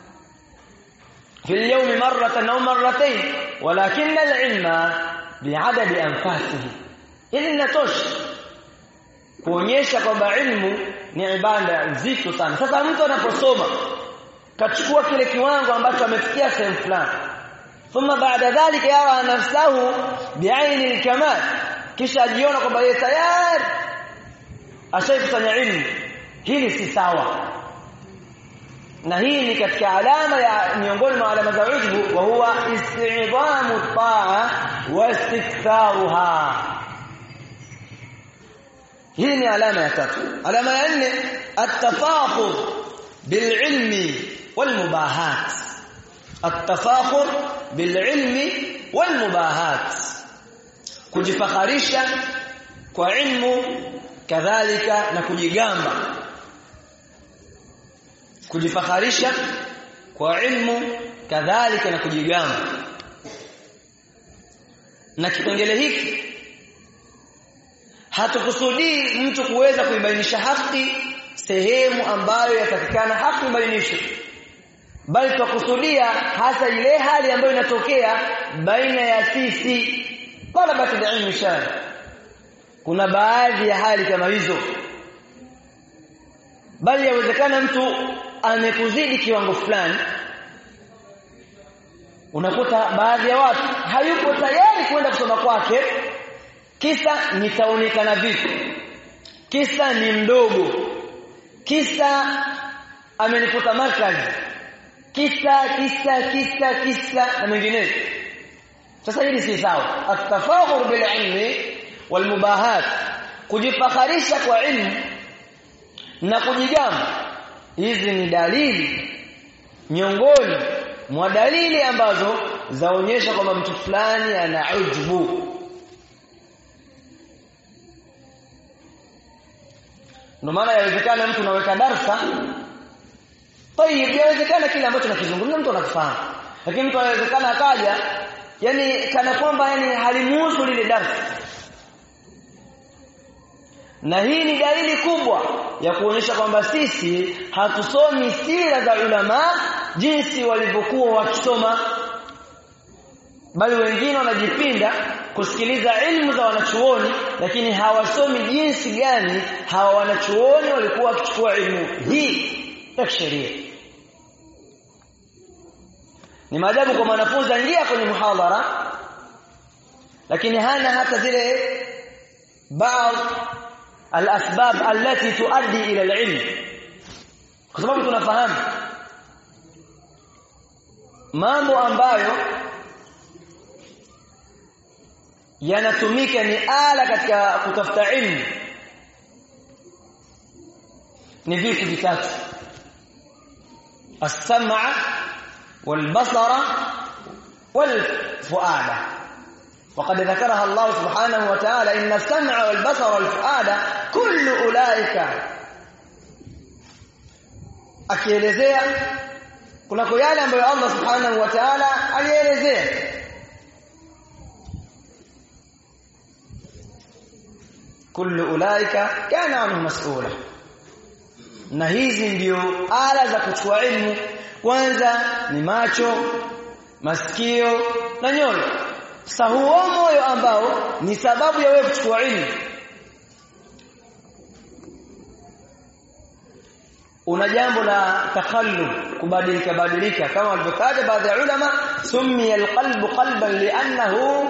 في اليوم مرة أو مرتين ولكن العلم بعدد أنفاسه. إذن نتوش kuonyesha kwamba ilmu ni ibada nzito sana. Sasa mtu anaposoma kachukua kile kiwango ambacho amefikia sehemu fulani, thumma baada dhalika yara nafsahu bi'aini al-kamal, kisha ajiona kwamba yeye tayari ashaifanya ilmu, hili si sawa. Na hii ni katika alama ya miongoni mwa alama za ujbu, wa huwa isti'dhamu ta'a wa istiktaruha. Hii ni alama ya tatu. Alama ya nne, at-tafakhur bil-ilmi wal-mubahat. At-tafakhur bil-ilmi wal-mubahat, kujifakharisha kwa ilmu kadhalika na kujigamba. Kujifakharisha kwa ilmu kadhalika na kujigamba. Na kipengele hiki hatukusudii mtu kuweza kuibainisha haki sehemu ambayo yatakikana haki ibainishwe, bali tukusudia hasa ile hali ambayo inatokea baina ya sisi talabati ilmu shari. Kuna baadhi ya hali kama hizo, bali yawezekana mtu amekuzidi kiwango fulani, unakuta baadhi ya watu hayupo tayari kwenda kusoma kwake, kisa nitaonekana vipi, kisa ni mdogo, kisa amenifuta markazi, kisa na mengineyo. Sasa hili si sawa. At-tafakhur bil ilmi wal mubahat, kujifakharisha kwa ilmu na kujigamba, hizi ni dalili miongoni mwa dalili ambazo zaonyesha kwamba mtu fulani ana ujbu. Ndio maana yawezekana mtu unaweka darasa tayeb, yawezekana kile ambacho nakizungumza mtu anakifahamu, lakini mtu anawezekana akaja yani kana kwamba yani halimuhusu lile darasa. Na hii ni dalili kubwa ya kuonyesha kwamba sisi hatusomi sira za ulama jinsi walivyokuwa wakisoma, bali wengine wanajipinda kusikiliza ilmu za wanachuoni, lakini hawasomi jinsi gani hawa wanachuoni walikuwa wakichukua ilmu hii ya sheria. Ni maajabu kwa mwanafunzi aingia kwenye muhadhara lakini hana hata zile baadhi al-asbab allati tuaddi ila al-ilm, kwa sababu tunafahamu mambo ambayo yanatumika ni ala katika kutafuta ilmu ni vitu vitatu: as-sam'a wal-basara wal-fu'ada. وقد ذكرها الله سبحانه وتعالى إن السمع والبصر والفؤاد كل أولئك. akielezea kuna yale ambayo Allah subhanahu wa ta'ala alielezea. kullu ulaika kana anhu mas'ula. Na hizi ndio ala za kuchukua ilmu. Kwanza ni macho, masikio na nyoyo. Sasa huo moyo ambao ni sababu ya wewe kuchukua ilmu, una jambo la takhallub, kubadilika kama walivyotaja baadhi ya ulama, summiya alqalbu qalban li'annahu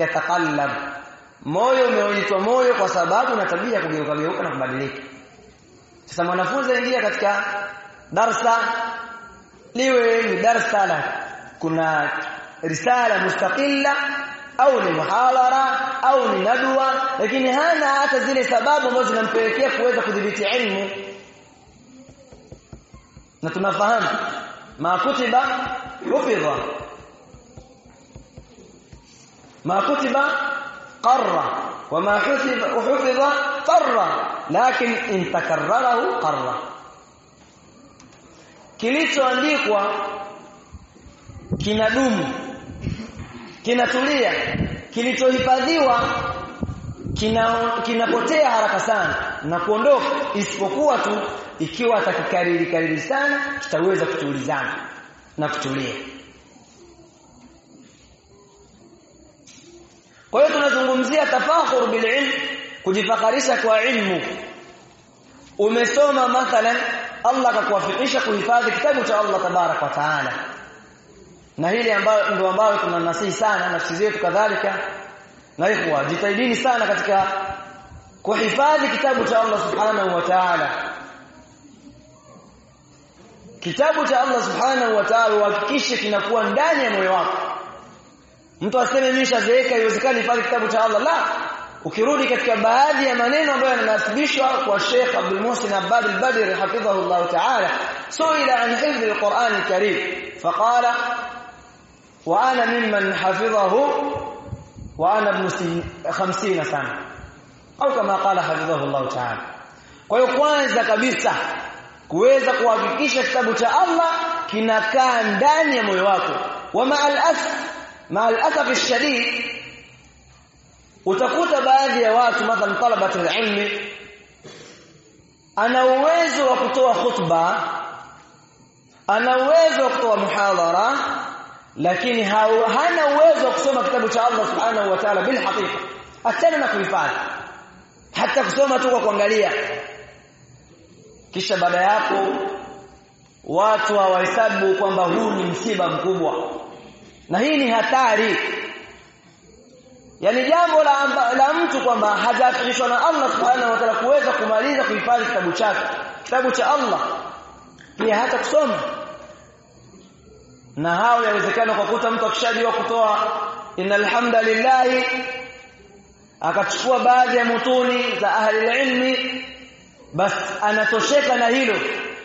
yatakallab. Moyo umeitwa moyo kwa sababu una tabia kugeuka na kubadilika. Sasa mwanafunzi aingia katika darsa, liwe ni darsa la kuna risala mustaqilla au ni muhadhara au ni nadwa, lakini hana hata zile sababu ambazo zinampelekea kuweza kudhibiti ilmu. Na tunafahamu ma kutiba hufidha, ma kutiba qarra wa ma hufidha qarra, lakin in takarrarahu qarra. Kilichoandikwa kinadumu, kinatulia, kilichohifadhiwa kinapotea haraka sana na kuondoka, isipokuwa tu ikiwa atakikariri sana kitaweza kutulizana na kutulia. Kwa hiyo tunazungumzia tafakhur bil ilm, kujifakharisha kwa ilmu. Umesoma mathalan, Allah akakuwafikisha kuhifadhi kitabu cha Allah tabarak wa taala, na hili ndio ambalo tunanasihi sana nafsi zetu kadhalika, na ikhwa jitahidini sana katika kuhifadhi kitabu cha Allah subhanahu wa ta'ala. Kitabu cha Allah subhanahu wa ta'ala uhakikishe kinakuwa ndani ya moyo wako. Mtu aseme mimi shazeeka iwezekani hifadhi kitabu cha Allah, la. Ukirudi katika baadhi ya maneno ambayo yananasibishwa kwa Sheikh Abdul Muhsin Abbad al-Badri hafidhahu Allah ta'ala, suila an hifdh al-Qur'an al-Karim faqala wa ana mimman hafidhahu wa ana ibn 50 sana, au kama qala hafidhahu Allah ta'ala. Kwa hiyo kwanza kabisa kuweza kuhakikisha kitabu cha Allah kinakaa ndani ya moyo wako. Wa ma'al asaf ash-shadid, utakuta baadhi ya watu mathalan talabatu al-ilmi ana uwezo wa kutoa khutba, ana uwezo wa kutoa muhadhara, lakini hana uwezo wa kusoma kitabu cha Allah subhanahu wa ta'ala bil haqiqa, achana na kuhifadhi, hata kusoma tu kwa kuangalia. Kisha baada yapo watu hawahesabu kwamba huu ni msiba mkubwa, na hii ni hatari. Yani jambo la mtu kwamba hajafikishwa na Allah subhanahu wa ta'ala kuweza kumaliza kuhifadhi kitabu chake, kitabu cha Allah, pia hata kusoma. Na hao yawezekana kwa kuta mtu akishajua kutoa innal hamdalillah, akachukua baadhi ya mutuni za ahli ilmi, bas anatosheka na hilo.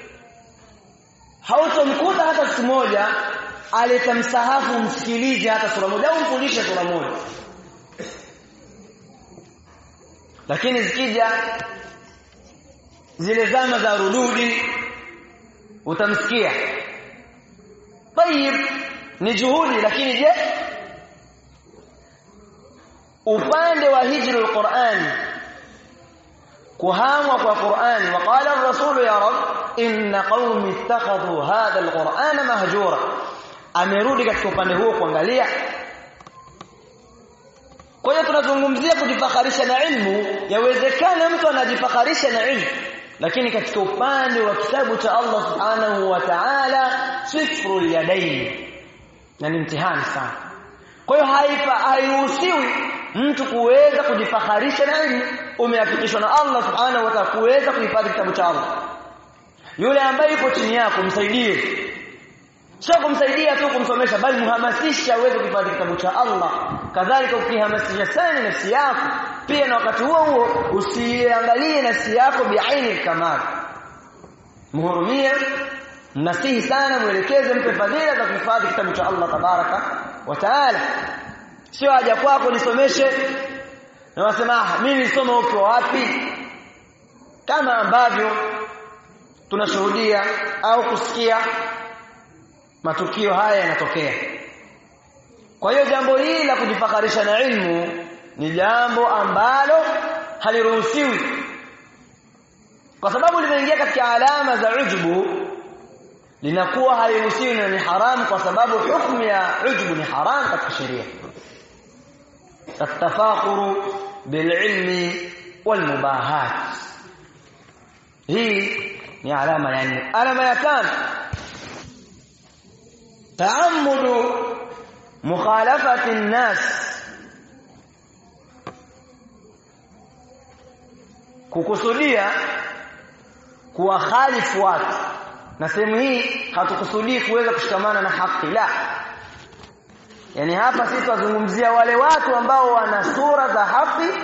Hautomkuta hata siku moja alitamsahafu msikilize hata sura moja au mfundishe sura moja. Lakini zikija zile zama za rududi utamsikia. Tayib, ni juhudi, lakini je, upande wa hijrul Qur'an, kuhamwa kwa Qur'an, waqala ar-rasul ya rab inna qaumi ittakhadhu hadha al-Qur'ana mahjura, amerudi katika upande huo kuangalia. Kwa hiyo tunazungumzia kujifakharisha na ilmu. Yawezekana mtu anajifakharisha na ilmu, lakini katika upande wa kitabu cha Allah subhanahu wa ta'ala sifrul yadayn, na ni mtihani sana. Kwa hiyo hairuhusiwi mtu kuweza kujifakharisha na ilmu. Umehakikishwa na Allah subhanahu wa ta'ala kuweza kuhifadhi kitabu cha Allah. Yule ambaye yuko chini yako msaidie, sio kumsaidia tu kumsomesha, bali muhamasisha aweze kuhifadhi kitabu cha Allah. Kadhalika ukihamasisha sana nafsi yako pia, na wakati huo huo usiangalie nafsi yako biaini kamal, muhurumie, nasihi sana, mwelekeze, mpe fadhila za kuhifadhi kitabu cha Allah tabaraka wa taala. Sio haja kwako nisomeshe na wasema mimi nisome uko wapi, kama ambavyo tunashuhudia au kusikia matukio haya yanatokea. Kwa hiyo jambo hili la kujifakharisha na ilmu ni jambo ambalo haliruhusiwi, kwa sababu limeingia katika alama za ujbu, linakuwa haliruhusiwi na ni haramu, kwa sababu hukumu ya ujbu ni haramu katika sheria. At-tafakhuru bil-ilmi wal-mubahat, hii ni alama ya nne. Alama ya tano, ta'ammudu mukhalafati an-nas, kukusudia kuwa khalifu watu. Na sehemu hii hatukusudii kuweza kushikamana na haki, la. Yani hapa sisi tunazungumzia wale watu ambao wana sura za haki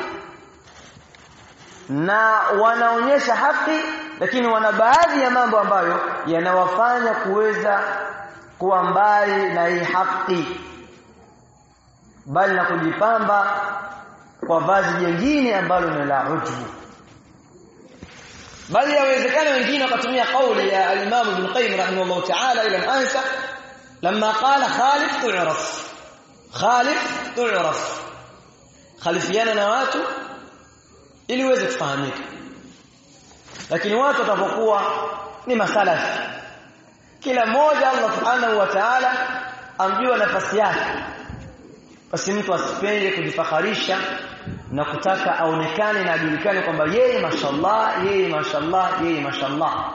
na wanaonyesha haki, lakini wana baadhi ya mambo ambayo yanawafanya kuweza kuwa mbali na hii haki, bali na kujipamba kwa vazi jingine ambalo ni la ujbu. Bali yawezekana wengine wakatumia kauli ya al-Imam Ibn Qayyim rahimahullah ta'ala ila ansa lamma qala khalif tu'raf, khalif tu'raf, khalifiana na watu ili uweze kufahamika. Lakini watu watapokuwa ni masalafi, kila mmoja Allah subhanahu wa ta'ala amjua nafasi yake, basi mtu asipende kujifakharisha na kutaka aonekane na ajulikane kwamba yeye mashallah, yeye mashallah, yeye mashallah.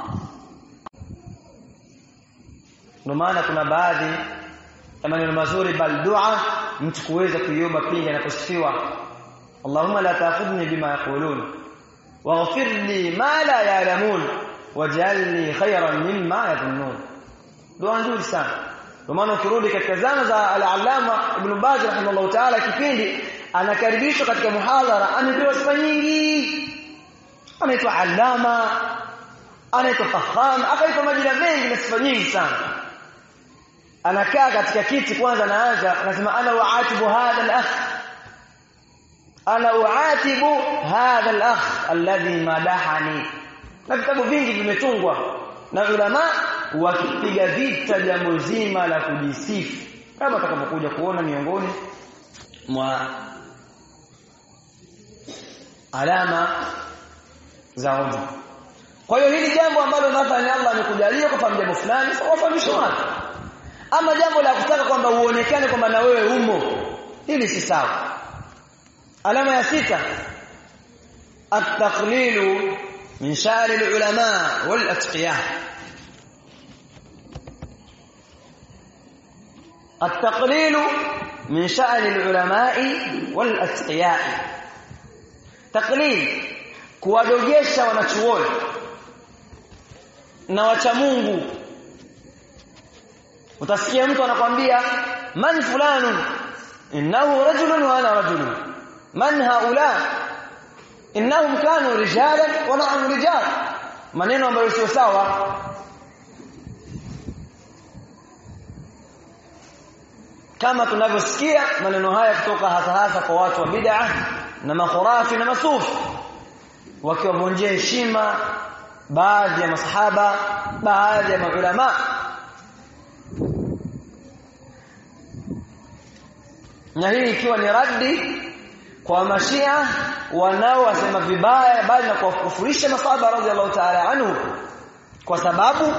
Ndio maana kuna baadhi ya maneno mazuri bal dua mtu kuweza kuiomba pindi anaposifiwa, Allahumma la ta'khudhni bima yaqulun waghfir li ma la ya'lamun waj'alni khayran mimma yadhunnun. Dua nzuri sana. Ndio maana ukirudi katika zama za al-Allama Ibn Baz rahimahullah ta'ala, kipindi anakaribishwa katika muhadhara, amepewa sifa nyingi, anaitwa Allama, anaitwa Faham, akaitwa majina mengi na sifa nyingi sana. Anakaa katika kiti kwanza, anaanza anasema ana uatibu hadha al-akh, ana uatibu hadha al-akh alladhi madahani. Na vitabu vingi vimetungwa na ulama wakipiga vita jambo zima la kujisifu, kama atakapokuja kuona miongoni mwa alama za uju. Kwa hiyo hili jambo ambalo mathalan Allah amekujalia kwa jambo fulani, wafahamishe watu. Ama jambo la kutaka kwamba uonekane kwamba na wewe umo, hili si sawa. Alama ya 6, at-taqlilu min sha'ri al-ulama wal-atqiya. At-taqlilu min sha'ri al-ulama'i wal-atqiya. Taqlil, kuwadogesha wanachuoni na wacha Mungu. Utasikia mtu anakuambia man fulanun innahu rajulun wa ana rajulun, man haula innahum kanu rijalan wa nahnu rijal. Maneno ambayo sio sawa. Kama tunavyosikia maneno haya kutoka hasa kwa watu wa bid'ah na makhurafi na masufi, wakiwavunjia heshima baadhi ya masahaba, baadhi ya maulama. Na hii ikiwa ni raddi kwa mashia wanaowasema vibaya bali na kuwakufurisha masahaba radhiallahu ta'ala anhu, kwa sababu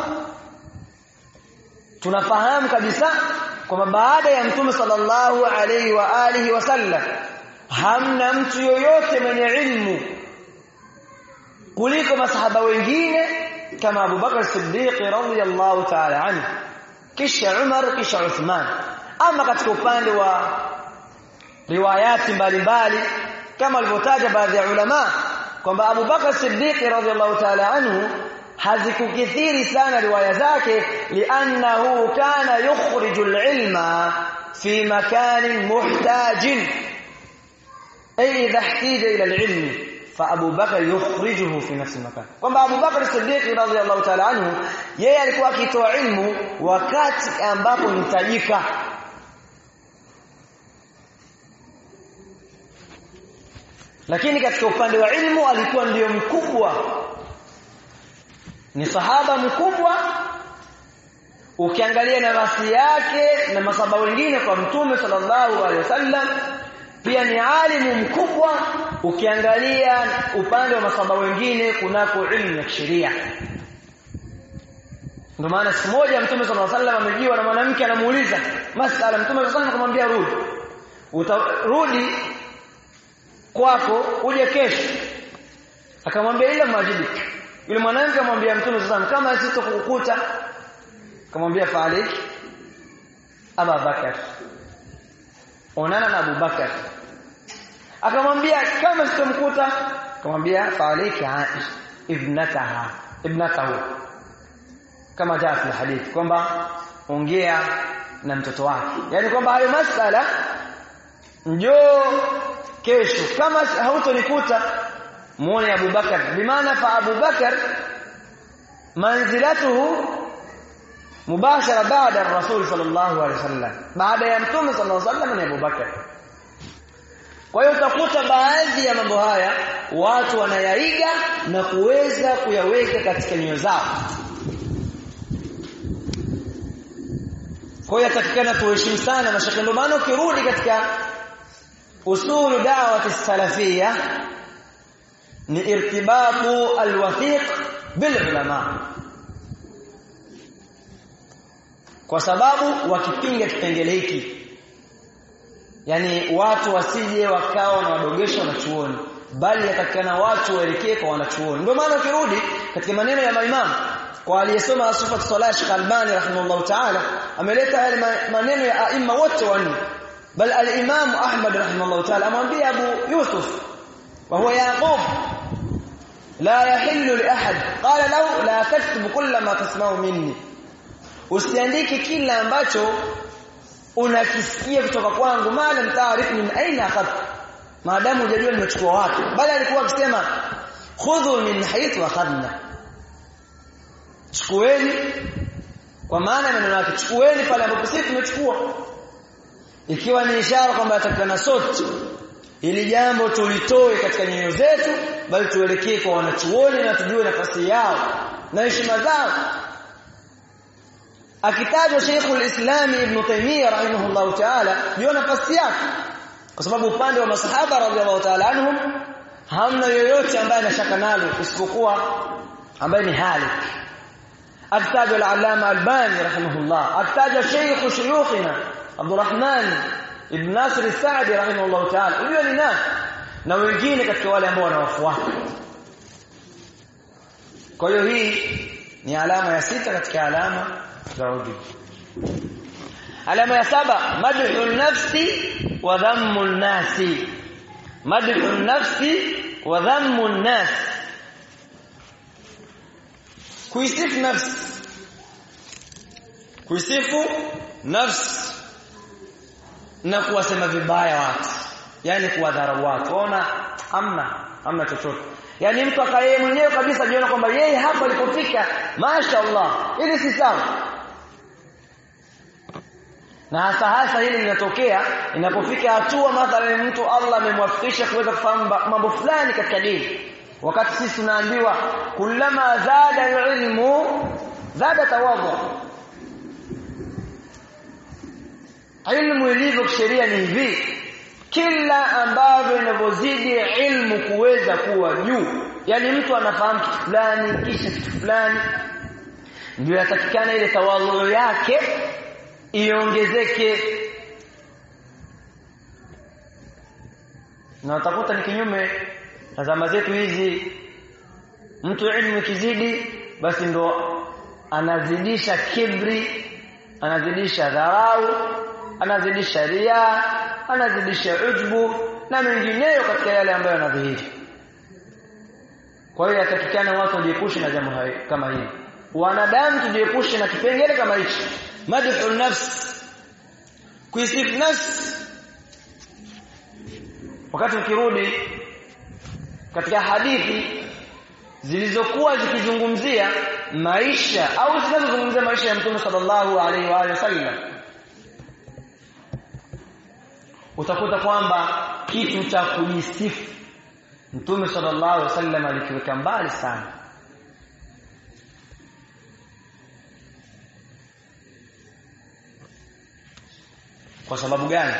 tunafahamu kabisa kwamba baada ya Mtume sallallahu alayhi wa alihi wasallam hamna mtu yoyote mwenye ilmu kuliko masahaba wengine kama Abu Bakar Siddiq radhiyallahu ta'ala anhu, kisha Umar, kisha Uthman. Ama katika upande wa riwayati mbalimbali kama alivyotaja baadhi ya ulama kwamba Abu Bakar Siddiq radhiyallahu ta'ala anhu hazikukithiri sana riwaya zake, li'annahu kana yukhrijul ilma fi makanin muhtajin, ay idha ihtija ila al-ilm fa Abu Bakar yukhrijuhu fi nafsi makan. Kwamba Abu Bakar Siddiq radhiyallahu ta'ala anhu yeye alikuwa akitoa ilmu wakati ambapo nitajika. Lakini katika upande wa ilmu alikuwa ndio mkubwa, ni sahaba mkubwa. Ukiangalia nafasi yake na masahaba wengine kwa Mtume sallallahu alaihi wasallam, pia ni alimu mkubwa. Ukiangalia upande wa masahaba wengine kunako ilmu ya sheria. Ndio maana siku moja Mtume sallallahu alaihi wasallam amejiwa na mwanamke, anamuuliza masala. Mtume sallallahu alaihi wasallam akamwambia rudi, utarudi kwako uje kesho. Akamwambia ila majibiki. Yule mwanamke akamwambia Mtume sallallahu alaihi wasallam, kama sitokukuta, akamwambia fa'alik Abu Bakar, onana na Abu Bakar. Akamwambia kama sitomkuta, akamwambia fa'alik Aisha ibnataha, ibnatahu kama jaa fi hadith kwamba ongea na mtoto wake, yani kwamba hayo masala njoo kesho, kama hautonikuta muone Abu Bakar, bimaana fa Abu Bakar manzilatuhu mubashara baada ar-rasul sallallahu alaihi wasallam, baada ya mtume sallallahu alaihi wasallam ni Abu Bakar. Kwa hiyo utakuta baadhi ya mambo haya watu wanayaiga na kuweza kuyaweka katika nyoyo zao. Kwa hiyo yatakikana tuheshimu sana mashaka. Ndio maana ukirudi katika usulu da'wati salafia ni irtibatu alwathiq bil ulama, kwa sababu wakipinga kipengele hiki, yani watu wasije wakao na wadogesha wanachuoni, bali yatakikana watu waelekee kwa wanachuoni. Ndio maana ukirudi katika maneno ya maimamu kwa aliyesoma Sifatu Salah Sheikh Albani rahimahullah ta'ala, ameleta yale maneno ya aima wote wanne, bal al-Imam Ahmad rahimahullah ta'ala amwambia Abu Yusuf wa huwa Yaqub la yahillu li ahad qala lahu la taktub kull ma tasma'u minni, usiandike kila ambacho unakisikia kutoka kwangu, maana taarifu min aina akhadha, maadamu hujajua nimechukua wapi. Bali alikuwa akisema khudhu min haythu akhadna, chukueni, kwa maana maneno yake chukueni pale ambapo sisi tumechukua, ikiwa ni ishara kwamba atakana sote ili jambo tulitoe katika nyoyo zetu, bali tuelekee kwa wanachuoni na tujue nafasi yao na heshima zao. Akitajwa Sheikhul Islam Ibn Taymiyyah rahimahullah ta'ala ndio nafasi yake, kwa sababu upande wa masahaba radhiallahu ta'ala anhum hamna yoyote ambaye anashaka nalo isipokuwa ambaye ni halik. Akitajwa al-Allama Albani rahimahullah, akitajwa Sheikh shuyukhina Abdurrahman Ibn Nasir al-Sa'di rahimahullah ta'ala, huyo ni nani na wengine katika wale ambao wanawafuata. Kwa hiyo hii ni alama ya 6 katika alama za ujub. Alama ya 7, madhu an-nafsi wa dhammu an-nasi. Madhu an-nafsi wa dhammu an-nas, kuisifu nafsi, kuisifu nafsi na kuwasema vibaya watu, yani kuwadharau watu. Ona hamna chochote, yani mtu akaye mwenyewe kabisa jiona kwamba yeye hapa alipofika mashaallah, ili si sawa. Na hasa hili linatokea inapofika hatua mathalan mtu Allah amemwafikisha kuweza kufahamu mambo fulani katika dini, wakati sisi tunaambiwa kullama zada ilmu zada tawadhu. Ilmu ilivyo sheria ni hivi, kila ambavyo inavyozidi ilmu kuweza kuwa juu, yani mtu anafahamu kitu fulani kisha kitu fulani, ndio yatakikana ile tawadhu yake iongezeke. Na utakuta ni kinyume na zama zetu hizi, mtu ilmu ikizidi basi ndo anazidisha kibri, anazidisha dharau, anazidisha ria, anazidisha ujbu na mengineyo katika yale ambayo yanadhihiri. Kwa hiyo yatakikana watu wajiepushe na jambo kama hili, wanadamu tujiepushe na kipengele kama hichi, madhu nafsi, kuisifu nafsi. Wakati ukirudi katika hadithi zilizokuwa zikizungumzia maisha au zinazozungumzia maisha ya Mtume sallallahu alaihi wa sallam, utakuta kwamba kitu cha kujisifu Mtume sallallahu alaihi wasallam alikiweka mbali sana. Kwa sababu gani?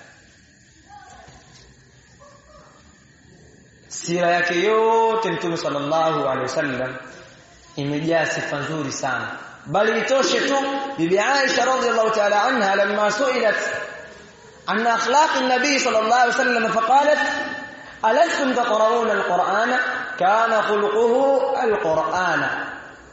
Sira yake yote Mtume sallallahu alaihi wasallam imejaa sifa nzuri sana, bali itoshe tu bibi Aisha radhiallahu ta'ala anha lamma su'ilat an akhlaq an-nabi sallallahu alaihi wasallam faqalat alastum taqra'una al-Qur'ana kana khuluquhu al-Qur'ana.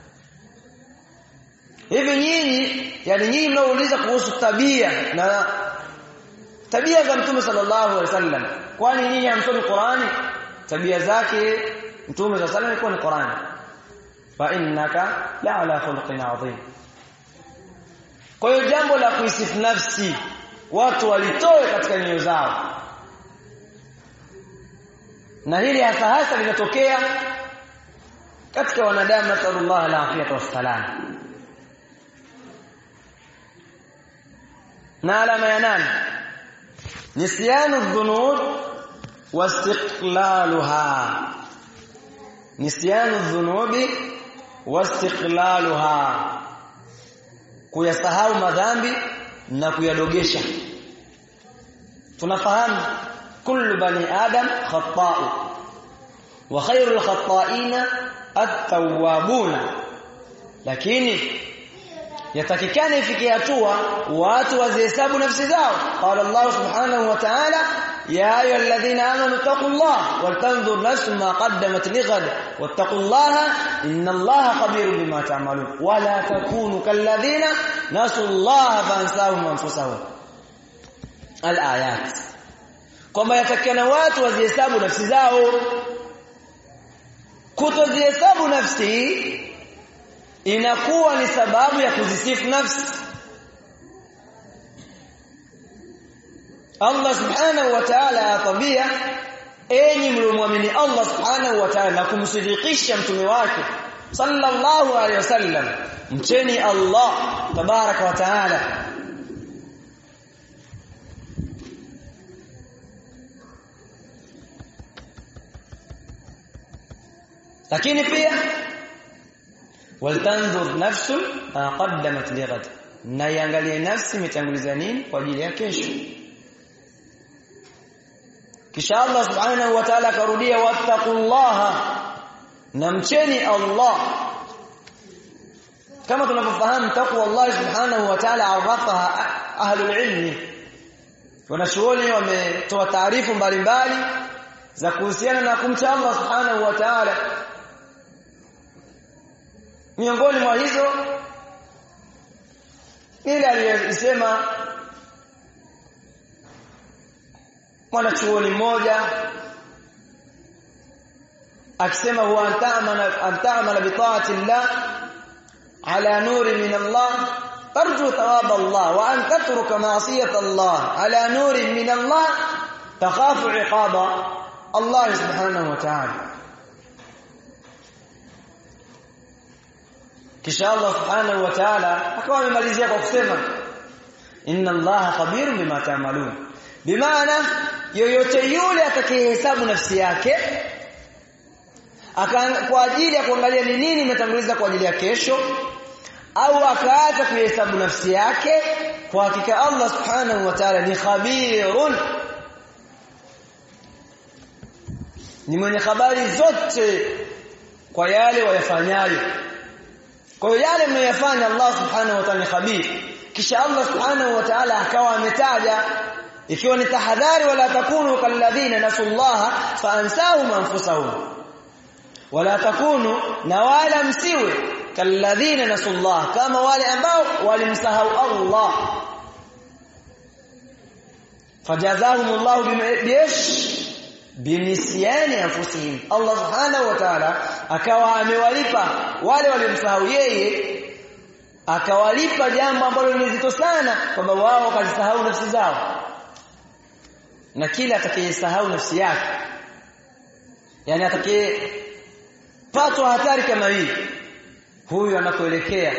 Hivi nyinyi mnauliza kuhusu tabia na tabia za Mtume sallallahu alaihi wasallam, kwani nyinyi hamsomi Qur'ani? Tabia zake Mtume sallallahu alaihi wasallam ni Qur'ani. fa innaka la'ala khuluqin 'azim. Kwa hiyo jambo la kuisifu nafsi watu walitoe katika nyoyo zao, na hili hasa linatokea katika wanadamu, nasallallahu alaihi wasallam. Na alama ya 8 nisyanu dhunub wastiqlaluha. Nisyanu dhunubi wastiqlaluha, kuyasahau madhambi na kuyadogesha. Tunafahamu kullu bani adam khata'u wa khairul khata'ina at-tawwabuna, lakini yatakikana ifikie hatua watu wazihesabu nafsi zao. Qala Allah subhanahu wa ta'ala ya ayyuhalladhina amanu taqullaha wal tanzur nafsun ma qaddamat lighad wattaqullaha innallaha khabirun bima ta'malun wa la takunu kalladhina nasullaha fansahum anfusahum. Al-ayat, kwamba yatakikana watu wazihesabu nafsi zao. Kutozihesabu nafsi inakuwa ni sababu ya kuzisifu nafsi. Allah subhanahu wa ta'ala atambia, enyi mlioamini Allah subhanahu wa ta'ala na kumsidikisha mtume wake sallallahu alayhi wasallam, mcheni Allah tabaraka wa ta'ala. Lakini pia waltanzur nafsun ma qaddamat lighad, na iangalie nafsi imetanguliza nini kwa ajili ya kesho. Kisha Allah subhanahu wa ta'ala karudia wattaqullaha, na mcheni Allah. Kama tunavyofahamu taqwa Allah subhanahu wa ta'ala arafaha ahlul ilmi, wanachuoni wametoa taarifu mbalimbali za kuhusiana na kumcha Allah subhanahu wa ta'ala. Miongoni mwa hizo ile aliyosema mwanachuoni mmoja akisema, huwa antamala bi ta'ati Allah ala nuri min Allah tarju thawab Allah, wa an tatruka ma'siyat Allah ala nuri min Allah takhafu iqaba Allah subhanahu wa ta'ala. Kisha Allah subhanahu wa ta'ala akawa amemalizia kwa kusema inna Allaha khabirun bima ta'malun, bimaana yoyote yule atakayehesabu nafsi yake kwa ajili ya kuangalia ni nini imetanguliza kwa ajili ya kesho, au akaacha kuhesabu nafsi yake, kwa hakika Allah subhanahu wa ta'ala ni khabirun, ni mwenye habari zote kwa yale wayafanyayo. Kwa hiyo yale mnayofanya Allah subhanahu wa ta'ala ni khabir. Kisha Allah subhanahu wa ta'ala akawa ametaja, ikiwa ni tahadhari, wala takunu kalladhina nasullaha faansahum anfusahum, wala takunu, na wala msiwe kalladhina nasullaha, kama wale ambao walimsahau Allah. Fajazahumullahu binisyani anfusihim, Allah subhanahu wa ta'ala akawa amewalipa wale waliomsahau yeye, akawalipa jambo ambalo ni zito sana, kwamba wao wakasahau nafsi zao. Na kila atakayesahau nafsi yake, yani atakayepatwa hatari kama hii, huyu anakoelekea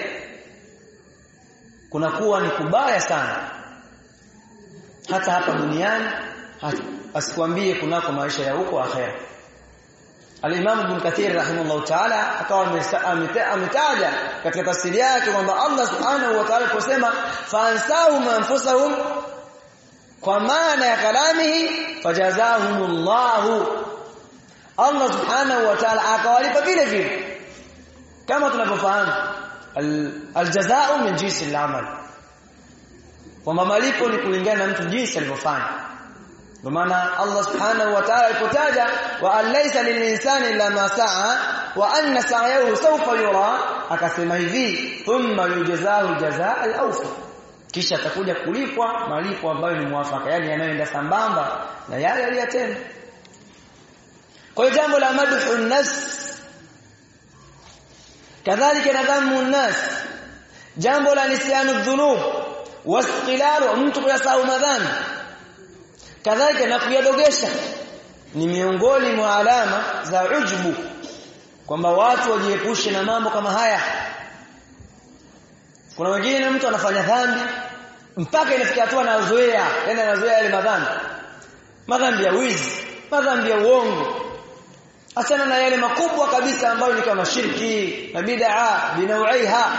kunakuwa ni kubaya sana, hata hapa duniani, hata asikwambie kunako maisha ya huko akhera. Al-Imam Ibn Kathir rahimahullah ta'ala akawa ametaja katika tafsiri yake kwamba Allah subhanahu wa ta'ala kusema fansahum anfusahum, kwa maana ya kalamihi fajazahumullahu, Allah subhanahu wa ta'ala akawalipa vile vile. Kama tunavyofahamu al-jazaa'u min jinsi al-amal, kwamba malipo ni kulingana na mtu jinsi alivyofanya. Kwa maana Allah subhanahu wa ta'ala alipotaja wa alaysa lilinsani illa ma sa'a wa anna sa'yahu sawfa yura, akasema hivi thumma yujzahu jazaa al-awfa, kisha atakuja kulipwa malipo ambayo ni muafaka, yani yanayoenda sambamba na yale aliyotenda. Kwa hiyo jambo la madhu nafs kadhalika na dhammu an-nas, jambo la nisyanu dhunub wasqilalu, mtu kuyasahau madhambi, kadhalika na kuyadogesha ni miongoni mwa alama za ujbu, kwamba watu wajiepushe na mambo kama haya. Kuna wengine mtu anafanya dhambi mpaka inafikia hatua anazoea, tena anazoea yale madhambi ya wizi, madhambi ya uongo, asana na yale makubwa kabisa ambayo ni kama shirki na bid'a binauiha,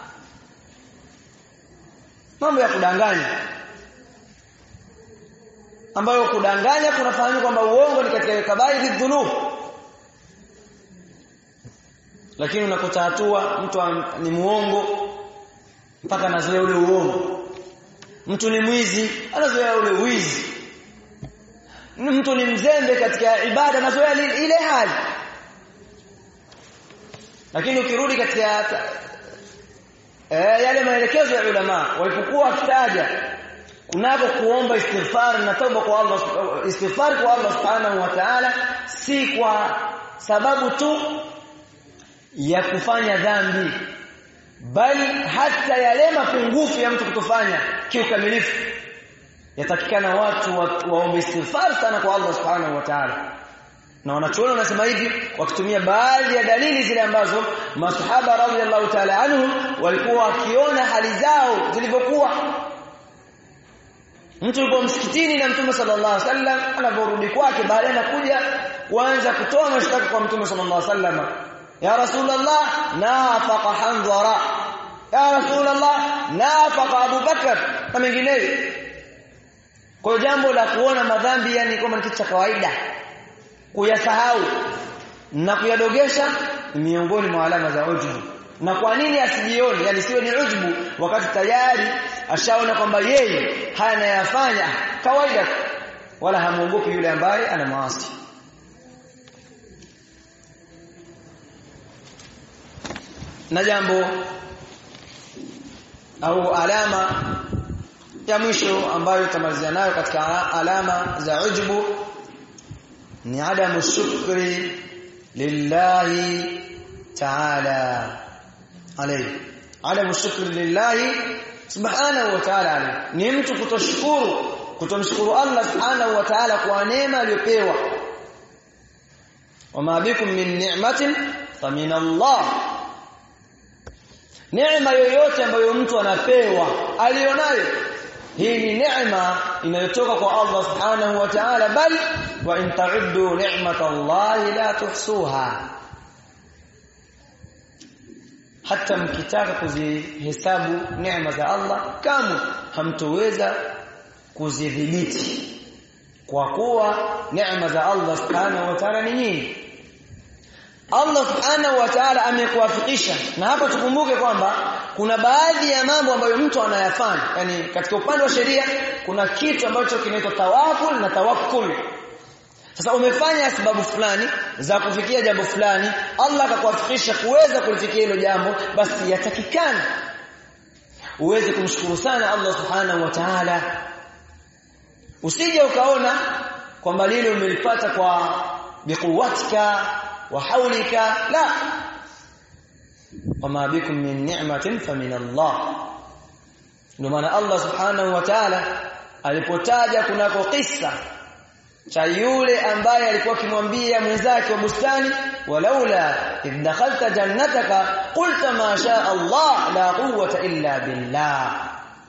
mambo ya kudanganya, ambayo kudanganya kunafahamu kwamba uongo ni katika kabairi dhunub, lakini unakuta hatua mtu ni muongo mpaka anazoea ule uongo, mtu ni mwizi anazoea ule wizi, mtu ni mzembe katika ibada anazoea ile hali. Lakini ukirudi katika yale maelekezo ya ulama walipokuwa wakitaja kunako kuomba istighfar na toba kwa Allah, istighfar kwa Allah subhanahu wa ta'ala, si kwa sababu tu ya kufanya dhambi, bali hata yale mapungufu ya mtu kutofanya kiukamilifu, yatakikana watu waombe istighfar sana kwa Allah subhanahu wa ta'ala. Na wanachuoni wanasema hivi wakitumia baadhi ya dalili zile ambazo masahaba radhiyallahu ta'ala anhu walikuwa wakiona hali zao zilivyokuwa. Mtu yuko msikitini na Mtume sallallahu alaihi wasallam, anaporudi kwake baadaye anakuja kuanza kutoa mashtaka kwa Mtume sallallahu alaihi wasallam, ya Rasulullah nafaqa Hanzara, ya Rasulullah nafaqa Abu Bakar na mengineyo. Kwa jambo la kuona madhambi yani kama ni kitu cha kawaida, kuyasahau na kuyadogesha ni miongoni mwa alama za ujbu. Na kwa nini asijione, yani siwe ni ujbu wakati tayari ashaona kwamba yeye haya anayafanya kawaida, wala hamuogopi yule ambaye ana maasi. Na jambo au alama ya mwisho ambayo tutamalizia nayo katika alama za ujbu ni adamu shukri lillahi ta'ala alayhi. Adamu shukri lillahi subhanahu wa ta'ala alayhi ni mtu kutomshukuru Allah subhanahu wa ta'ala kwa neema aliyopewa. Wama bikum min ni'matin famin Allah, neema yoyote ambayo mtu anapewa alionayo, hii ni neema inayotoka kwa Allah subhanahu wa ta'ala, bali wa in ta'uddu ni'matallahi la tuhsuha, hata mkitaka kuzihesabu neema za Allah kama hamtoweza kuzidhibiti, kwa kuwa neema za Allah subhanahu wa ta'ala ni nyingi. Allah subhanahu wa ta'ala amekuwafikisha, na hapa tukumbuke kwamba kuna baadhi ya mambo ambayo mtu anayafanya, yani katika upande wa sheria kuna kitu ambacho kinaitwa tawakkul na tawakkul. Sasa umefanya sababu fulani za kufikia jambo fulani, Allah akakuwafikisha kuweza kulifikia hilo jambo, basi yatakikana uweze kumshukuru sana Allah subhanahu wa ta'ala. Usije ukaona kwamba lile umelipata kwa biquwatika wa haulika, la, wama bikum min ni'matin famin Allah. Ndio maana Allah subhanahu wa ta'ala alipotaja kunako kisa cha yule ambaye alikuwa akimwambia mwenzake wa bustani, walaula idh dakhalta jannataka qulta ma sha Allah la quwwata illa billah,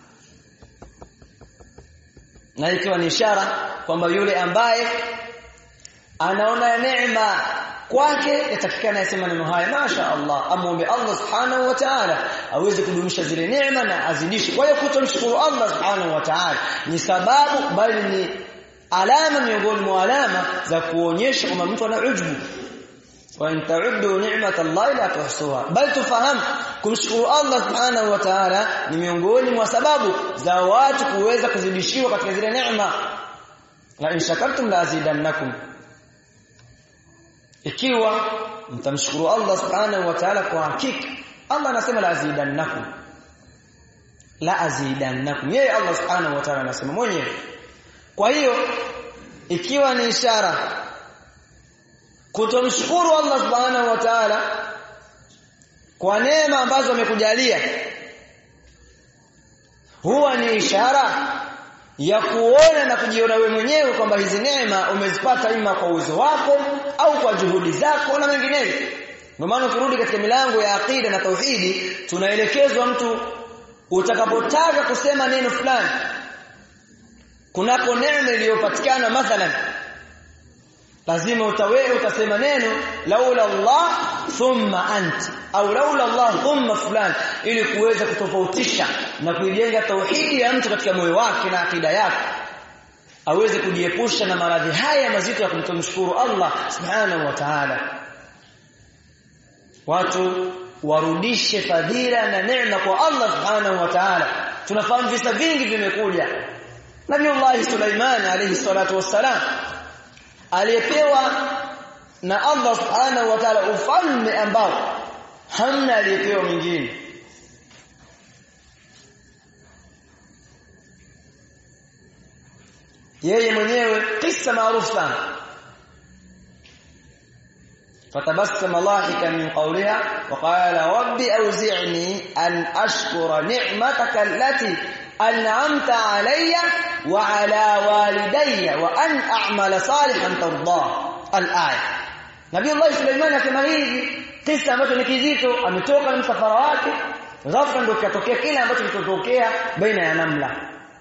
na ikiwa ni ishara kwamba yule ambaye anaona neema kwake yatakikana yasema neno haya masha Allah, amuombe Allah subhanahu wa ta'ala aweze kudumisha zile neema na azidishe. Kwa hiyo kutomshukuru Allah subhanahu wa ta'ala ni sababu, bali ni alama miongoni mwa alama za kuonyesha kwamba mtu ana ujbu. Wa in ta'uddu ni'matallahi la tuhsuha, bal tufahamu kumshukuru Allah subhanahu wa ta'ala ni miongoni mwa sababu za watu kuweza kuzidishiwa katika zile neema. La in shakartum la azidannakum, ikiwa mtamshukuru Allah subhanahu wa ta'ala, kwa hakika Allah anasema la azidannakum, la azidannakum, yeye Allah subhanahu wa ta'ala anasema mwenyewe. Kwa hiyo ikiwa ni ishara kutomshukuru Allah subhanahu wa ta'ala kwa neema ambazo amekujalia, huwa ni ishara ya kuona na kujiona wewe mwenyewe kwamba hizi neema umezipata ima kwa uwezo wako au kwa juhudi zako na mengineyo. Ndio maana ukirudi katika milango ya aqida na tauhidi, tunaelekezwa mtu utakapotaka kusema neno fulani kunako neema iliyopatikana, mathalan lazima utasema neno laula Allah thumma ant au laula Allah thumma fulan, ili kuweza kutofautisha na kuijenga tauhidi ya mtu katika moyo wake na akida yake, aweze kujiepusha na maradhi haya mazito ya kumshukuru Allah subhanahu wa ta'ala. Watu warudishe fadhila na neema kwa Allah subhanahu wa ta'ala. Tunafahamu visa vingi vimekuja. Nabii Sulaiman alayhi salatu wassalam aliyepewa na Allah subhanahu wa ta'ala ufalme ambao hamna aliyepewa mwingine. Yeye mwenyewe kisa maarufu sana. Fatabassama lahikan min qawliha wa qala rabbi awzi'ni an ashkura ni'mataka allati an'amta alayya wa ala walidayya wa an a'mala salihan tardah. Al-aya. Nabii Allah Sulaiman akisema hivi kisa ambacho ni kizito, ametoka na msafara wake, ghafla ndio kitokea kile ambacho kilitokea baina ya namla.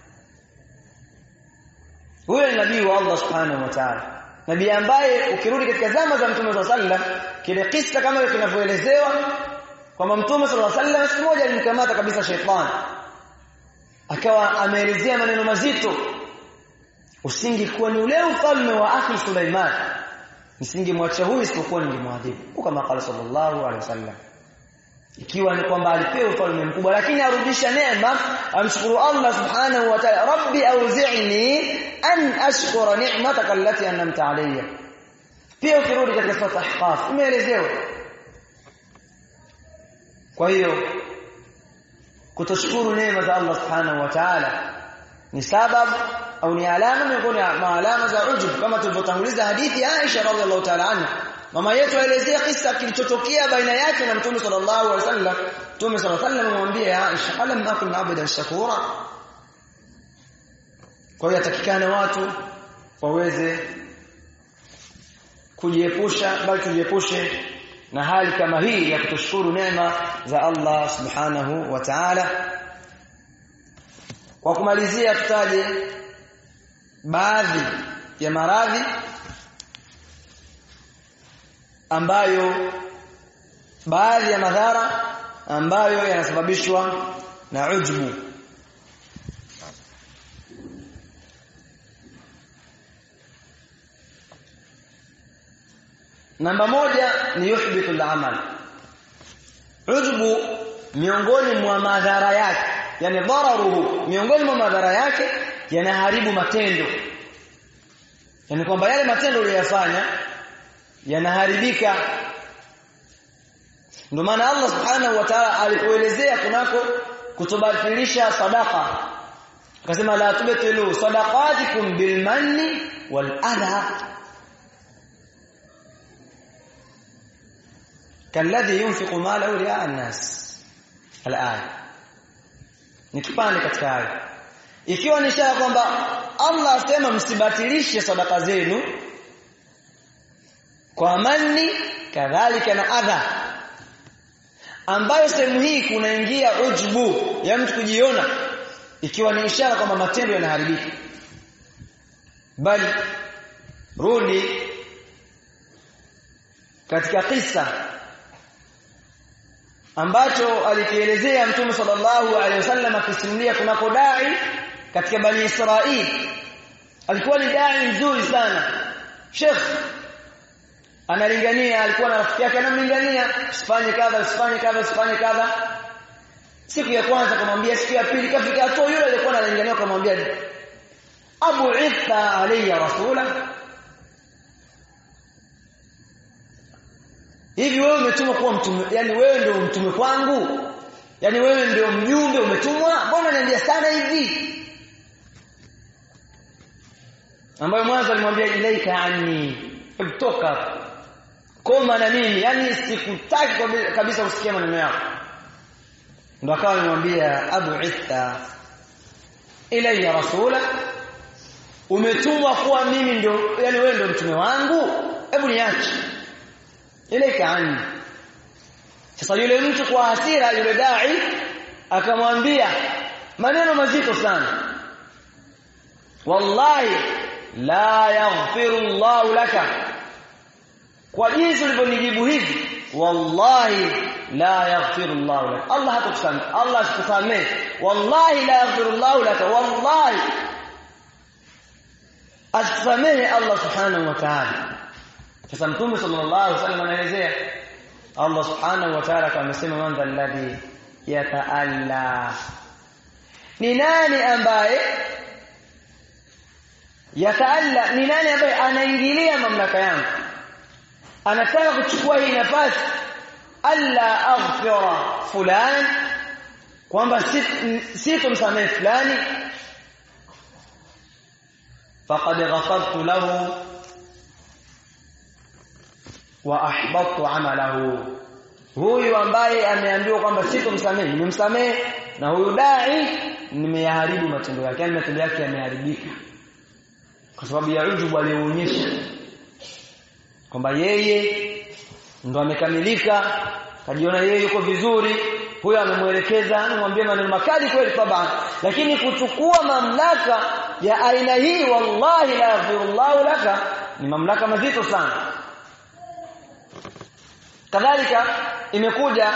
Huyo ni nabii wa Allah subhanahu wa ta'ala, nabii ambaye ukirudi katika zama za Mtume sallallahu alaihi wasallam, kile kisa kama kinavyoelezewa kwamba Mtume sallallahu alaihi wasallam siku moja alimkamata kabisa shetani, akawa ameelezea maneno mazito, usingekuwa ni ule ufalme wa akhi Sulaiman, nisingemwacha huyu isipokuwa ningemwadhibu, kama qala sallallahu alaihi wasallam. Ikiwa ni kwamba alipewa ufalme mkubwa lakini arudisha neema, amshukuru Allah subhanahu wa ta'ala, rabbi awzi'ni an ashkura ni'mataka allati an'amta alayya. Pia ukirudi katika sura Ahqaf umeelezewa. Kwa hiyo kutoshukuru neema za Allah subhanahu wa ta'ala ni sababu au ni alama miongoni mwa alama za ujub, kama tulivyotanguliza hadithi ya Aisha radhiallahu ta'ala anha. Mama yetu aelezea kisa kilichotokea baina yake na Mtume sallallahu alaihi wasallam. Mtume sallallahu alaihi wasallam amwambia Aisha, alam akun abdan shakura. Kwa hiyo atakikana watu waweze kujiepusha, bali tujiepushe na hali kama hii ya kutoshukuru neema za Allah subhanahu wa ta'ala. Kwa kumalizia, tutaje baadhi ya maradhi ambayo, baadhi ya madhara ambayo yanasababishwa na ujbu. Namba moja ni yuhbitu al-amal. Ujbu miongoni mwa madhara yake, yani dararuhu, miongoni mwa madhara yake yanaharibu matendo. Yani kwamba yale matendo uliyofanya yanaharibika. Ndio maana Allah subhanahu wa ta'ala alipoelezea kunako kutobatilisha sadaqa, akasema la tubtilu sadaqatikum bilmanni wal adha kalladhi yunfiqu malahu ri'a an-nas. Al-aya ni kipande katika aya, ikiwa ni ishara kwamba Allah asema msibatilishe sadaka zenu kwa manni kadhalika na adha, ambayo sehemu hii kunaingia ujbu ya mtu kujiona, ikiwa ni ishara kwamba matendo yanaharibika. Bali rudi katika kisa ambacho alikielezea Mtume sallallahu alaihi wasallam akisimulia kunako dai katika Bani Israili. Alikuwa ni dai mzuri sana, Sheikh analingania, alikuwa na rafiki yake anamlingania, usifanye kadha, usifanye kadha, usifanye kadha. Siku ya kwanza kumwambia, siku ya pili kafika hatua yule alikuwa analingania kumwambia, Abu Itha alayya rasula, hivi wewe umetumwa kuwa mtume, yani wewe ndio mtume kwangu, yani wewe ndio mjumbe umetumwa, mbona unaniambia sana hivi? Ambaye mwanzo alimwambia ilaika anni, kutoka koma na mimi, yani sikutaki kabisa usikie maneno yako. Ndio akawa anamwambia Abu Ithta ilayya rasula, umetumwa kuwa mimi ndio, yani wewe ndio mtume wangu, hebu niache ile kaani. Sasa yule mtu kwa hasira, yule dai akamwambia maneno mazito sana, wallahi la yaghfiru Allah laka, kwa jinsi ulivyonijibu hivi, wallahi la yaghfiru Allah laka, Allah hatakusamehe, Allah asikusamehe, wallahi la yaghfiru Allah laka, wallahi asikusamehe Allah subhanahu wa ta'ala. Sasa Mtume sallallahu alaihi wasallam anaelezea Allah subhanahu wa ta'ala kama amesema, man dhal ladhi yataalla, ni nani ambaye yataalla, ni nani ambaye anaingilia mamlaka yangu, anataka kuchukua hii nafasi, alla aghfira fulan, kwamba sitomsamehe fulani, faqad ghafartu lahu wa ahbattu amalahu. Huyu ambaye ameambiwa kwamba sitomsamehe, nimemsamehe, na huyu dai nimeyaharibu matendo yake, yani matendo yake yameharibika kwa sababu ya ujubu aliyoonyesha kwamba yeye ndo amekamilika, kajiona yeye yuko vizuri. Huyo amemuelekeza, anamwambia maneno makali kweli tabaan, lakini kuchukua mamlaka ya aina hii, wallahi la yaghfirullahu laka, ni mamlaka mazito sana. Kadhalika imekuja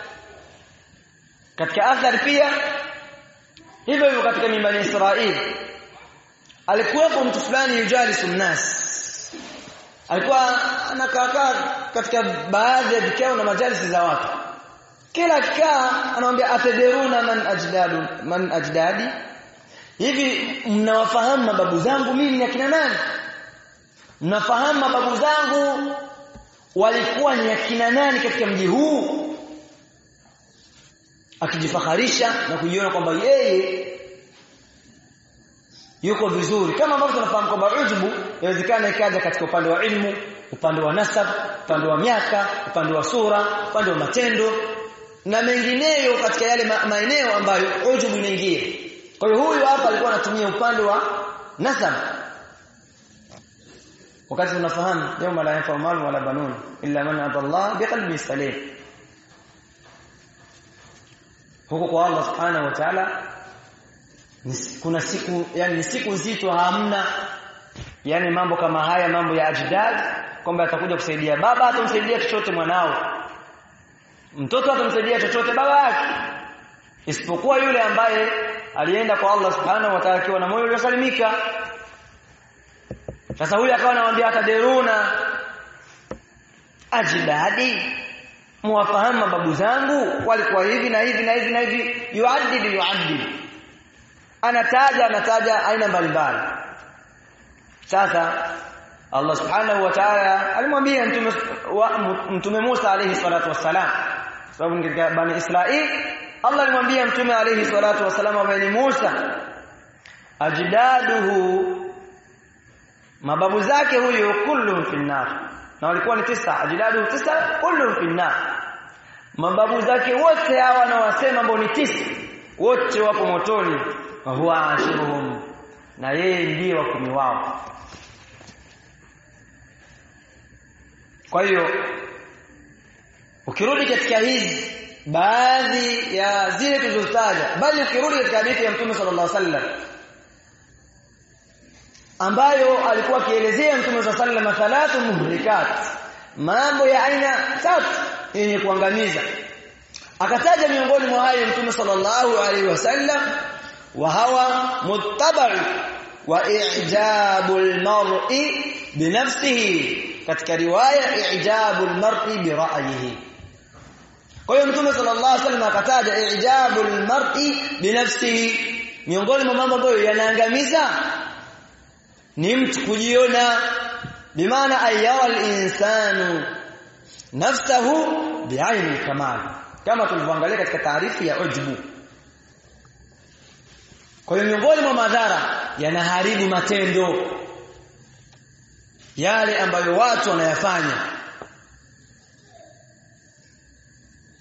katika athari pia hivyo hivyo katika Bani Israili, alikuwa mtu fulani yujalisu nnas, alikuwa anakaa katika baadhi ya vikao na majalisi za watu. Kila kikaa anamwambia, ataderuna man ajdadi, hivi mnawafahamu mababu zangu mimi ni akina nani? Mnafahamu mababu zangu walikuwa ni akina nani katika mji huu? Akijifakharisha na kujiona kwamba yeye yuko vizuri, kama ambavyo tunafahamu kwamba ujubu inawezekana ikaja katika upande wa ilmu, upande wa nasab, upande wa miaka, upande wa sura, upande wa matendo na mengineyo katika yale maeneo ambayo ujubu inaingia. Kwa hiyo huyu hapa alikuwa anatumia upande wa nasab, wakati tunafahamu yawma la yanfa'u malun wala banun illa man ata Allah biqalbin salim. Huko kwa Allah subhanahu wa ta'ala kuna siku, yani siku nzito, hamna yani mambo kama haya, mambo ya ajdad, kwamba atakuja kusaidia baba, atamsaidia chochote mwanao, mtoto atamsaidia chochote baba yake, isipokuwa yule ambaye alienda kwa Allah subhanahu wa ta'ala akiwa na moyo uliosalimika. Sasa huyu akawa anamwambia, ataderuna ajdadi, muwafahamu mababu zangu walikuwa hivi na hivi na hivi na hivi, yuaddid, anataja aina mbalimbali. Sasa Allah subhanahu wa ta'ala alimwambia mtume Musa alayhi salatu wassalam, sababu katika Bani Israili Allah alimwambia mtume alayhi salatu wassalam ambaye Musa, ajdaduhu, mababu zake huyo, kullu finnar, na walikuwa ni 9, ajdaduhu 9, kullu finnar, mababu zake wote hawa na wasema ambao ni 9 wote wapo motoni, wa huwa ashiruhum, na yeye ndiye wa 10 wao. Kwa hiyo ukirudi katika hizi baadhi ya zile tulizotaja, bali ukirudi katika hadithi ya Mtume sallallahu alaihi wasallam ambayo alikuwa akielezea Mtume sallallahu alaihi wasallam 3 muhlikat, mambo ya aina 3 yenye kuangamiza, akataja miongoni mwa hayo Mtume sallallahu alaihi wasallam, wa hawa muttaba'u wa i'jabul mar'i binafsihi, katika riwaya i'jabul mar'i bi ra'yihi. Kwa hiyo Mtume sallallahu alaihi wasallam akataja i'jabul mar'i binafsihi, miongoni mwa mambo ambayo yanaangamiza ni mtu kujiona, bimaana ayyawal insanu nafsuhu bi'aini al-kamal, kama tulivyoangalia katika taarifu ya ujbu. Kwa hiyo miongoni mwa madhara, yanaharibu matendo yale ambayo watu wanayafanya,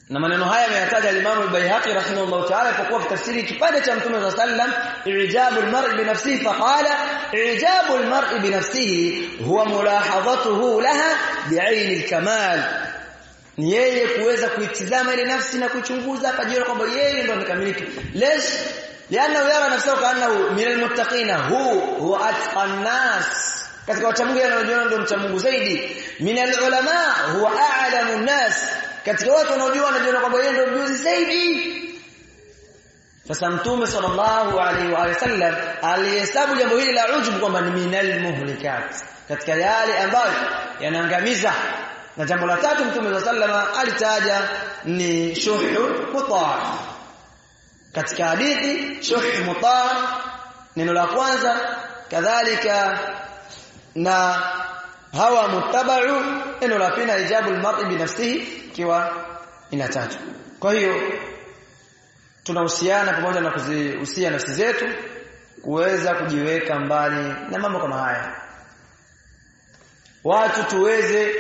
na maneno haya ameyataja Imam al-Baihaqi rahimahullah ta'ala kwa tafsiri kipande cha Mtume sallam i'jabu al-mar'i bi nafsihi faqala i'jabu al-mar'i bi nafsihi huwa mulahadhatuhu laha bi'ayn al-kamal ni yeye kuweza kuitizama ile nafsi na kuchunguza akajiona kwamba yeye ndio amekamilika lesh liana yara nafsahu kaannahu min al-muttaqina huwa atqan nas katika watu Mungu anaojiona ndio mcha Mungu zaidi min al-ulama huwa a'lamu an-nas katika watu wanaojua wanajiona kwamba yeye ndio mjuzi zaidi. Sasa Mtume sallallahu alaihi wa sallam alihesabu jambo hili la ujub kwamba ni minal muhlikat katika yale ambayo yanaangamiza. Na jambo la tatu Mtume sallallahu alitaja ni shuhul muta. Katika hadithi shuhul muta neno la kwanza kadhalika na hawa muttaba'u neno la pili ijabu al-mar'i bi nafsihi kiwa inatajwa. Kwa hiyo tunahusiana pamoja na kuzihusia nafsi zetu kuweza kujiweka mbali na mambo kama haya. Watu tuweze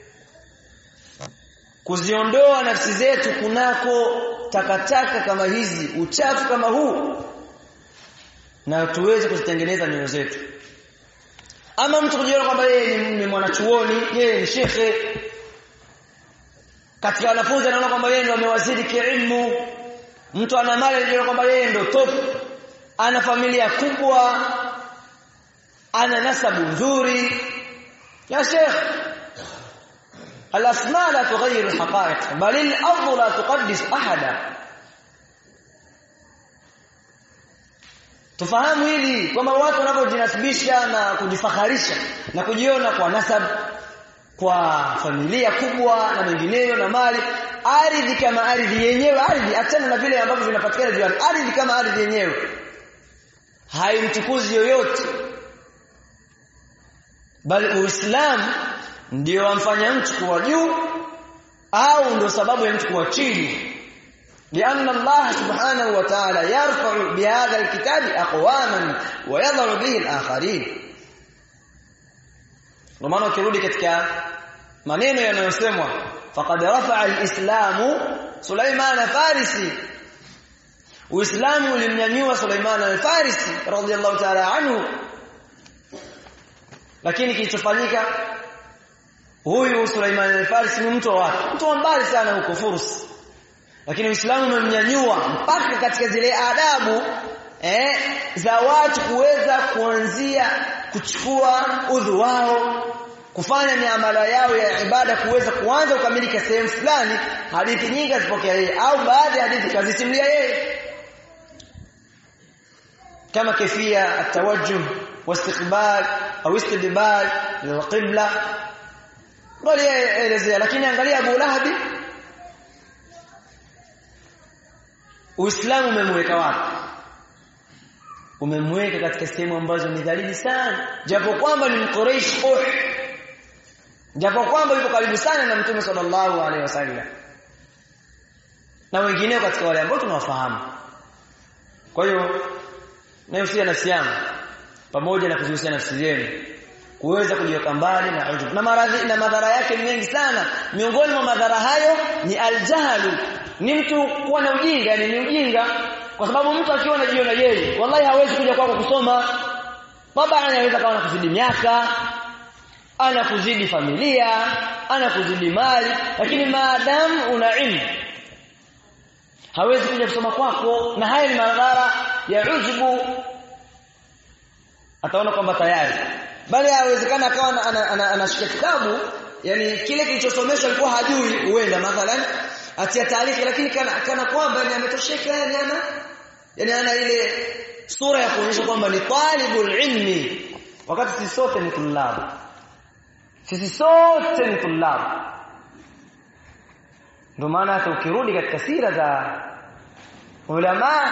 kuziondoa nafsi zetu kunako takataka kama hizi, uchafu kama huu, na tuweze kuzitengeneza nyoyo zetu. Ama mtu kujiona kwamba yeye ni mwanachuoni, yeye ni shekhe, katika wanafunzi anaona kwamba yeye ndio amewazidi kielimu, mtu ana mali anajiona kwamba yeye ndio top, ana familia kubwa, ana nasabu nzuri. Ya sheikh, al-asma la tughayir al-haqa'iq bal al-ardh la tuqaddis ahada. Tufahamu hili kwamba watu wanapojinasibisha na kujifakharisha na kujiona kwa nasab, kwa familia kubwa na mengineyo na mali, ardhi kama ardhi yenyewe, ardhi achana na vile ambavyo vinapatikana juu, ardhi kama ardhi yenyewe haimtukuzi yoyote, bali Uislamu ndio wamfanya mtu kuwa juu au ndio sababu ya mtu kuwa chini. لأن الله سبحانه وتعالى يرفع بهذا الكتاب أقواما ويضع به الآخرين. ومعنى ukirudi katika maneno yanayosemwa faqad rafa'a al-islamu Sulaiman al-Farisi, Uislamu ulimnyanyua Sulaiman al-Farisi radhiyallahu ta'ala anhu, lakini kilichofanyika huyu Sulaiman al-Farisi ni mtu wa mbali sana huko Furs, lakini Uislamu umemnyanyua mpaka katika zile adabu za watu kuweza kuanzia kuchukua udhu wao, kufanya miamala yao ya ibada, kuweza kuanza kukamilika sehemu fulani. Hadithi nyingi azipokea yeye au baadhi ya hadithi kazisimulia yeye, kama kifia atawajjuh wastiqbal au istidbal lilqibla bali elezea. Lakini angalia Abu Lahabi, Uislamu umemweka wapi? Umemweka katika sehemu ambazo ni dhalili sana, japo kwamba ni Mquraish, japo kwamba yuko karibu sana na Mtume sallallahu alaihi wasallam na wengineo katika wale ambao tunawafahamu. Kwa hiyo nahusia nafsi yangu pamoja na kuzihusia nafsi zenu kuweza kujiweka mbali na ujub na maradhi na madhara yake mengi sana. Miongoni mwa madhara hayo ni aljahalu, ni mtu kuwa na ujinga, ni ujinga, kwa sababu mtu akiwa anajiona yeye wallahi hawezi kuja kwako kusoma. Baba anaweza kawa anakuzidi miaka, anakuzidi familia, anakuzidi mali, lakini maadamu una ilmu hawezi kuja kusoma kwako, na haya ni madhara ya ujubu. Ataona kwamba tayari, bali hawezekana akawa anashika kitabu, yani kile kilichosomeshwa alikuwa hajui, huenda mathalan atia taarifa, lakini kana kwamba ni ametosheka, yani ana ile sura ya kuonyesha kwamba ni talibul ilmi, wakati sisi sote ni tulabu. Sisi sote ni tulabu. Ndio maana hata ukirudi katika sira za ulama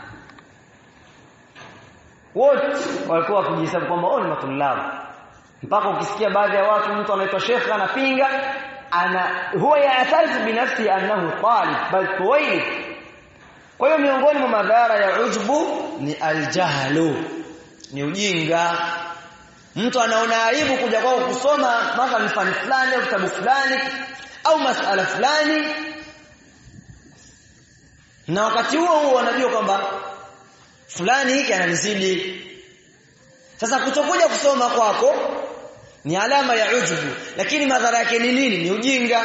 wote walikuwa wakijihesabu kwamba wao ni matulabu, mpaka ukisikia baadhi ya watu, mtu anaitwa shekha anapinga, huwa ya'tarifu binafsi annahu talib bal tuwailid. Kwa hiyo miongoni mwa madhara ya ujbu ni aljahlu, ni ujinga. Mtu anaona aibu kuja kwao kusoma mathalan fani fulani au kitabu fulani au masala fulani, na wakati huo wanajua kwamba fulani hiki ananizidi. Sasa kutokuja kusoma kwako ni alama ya ujubu, lakini madhara yake ni nini? Ni ujinga.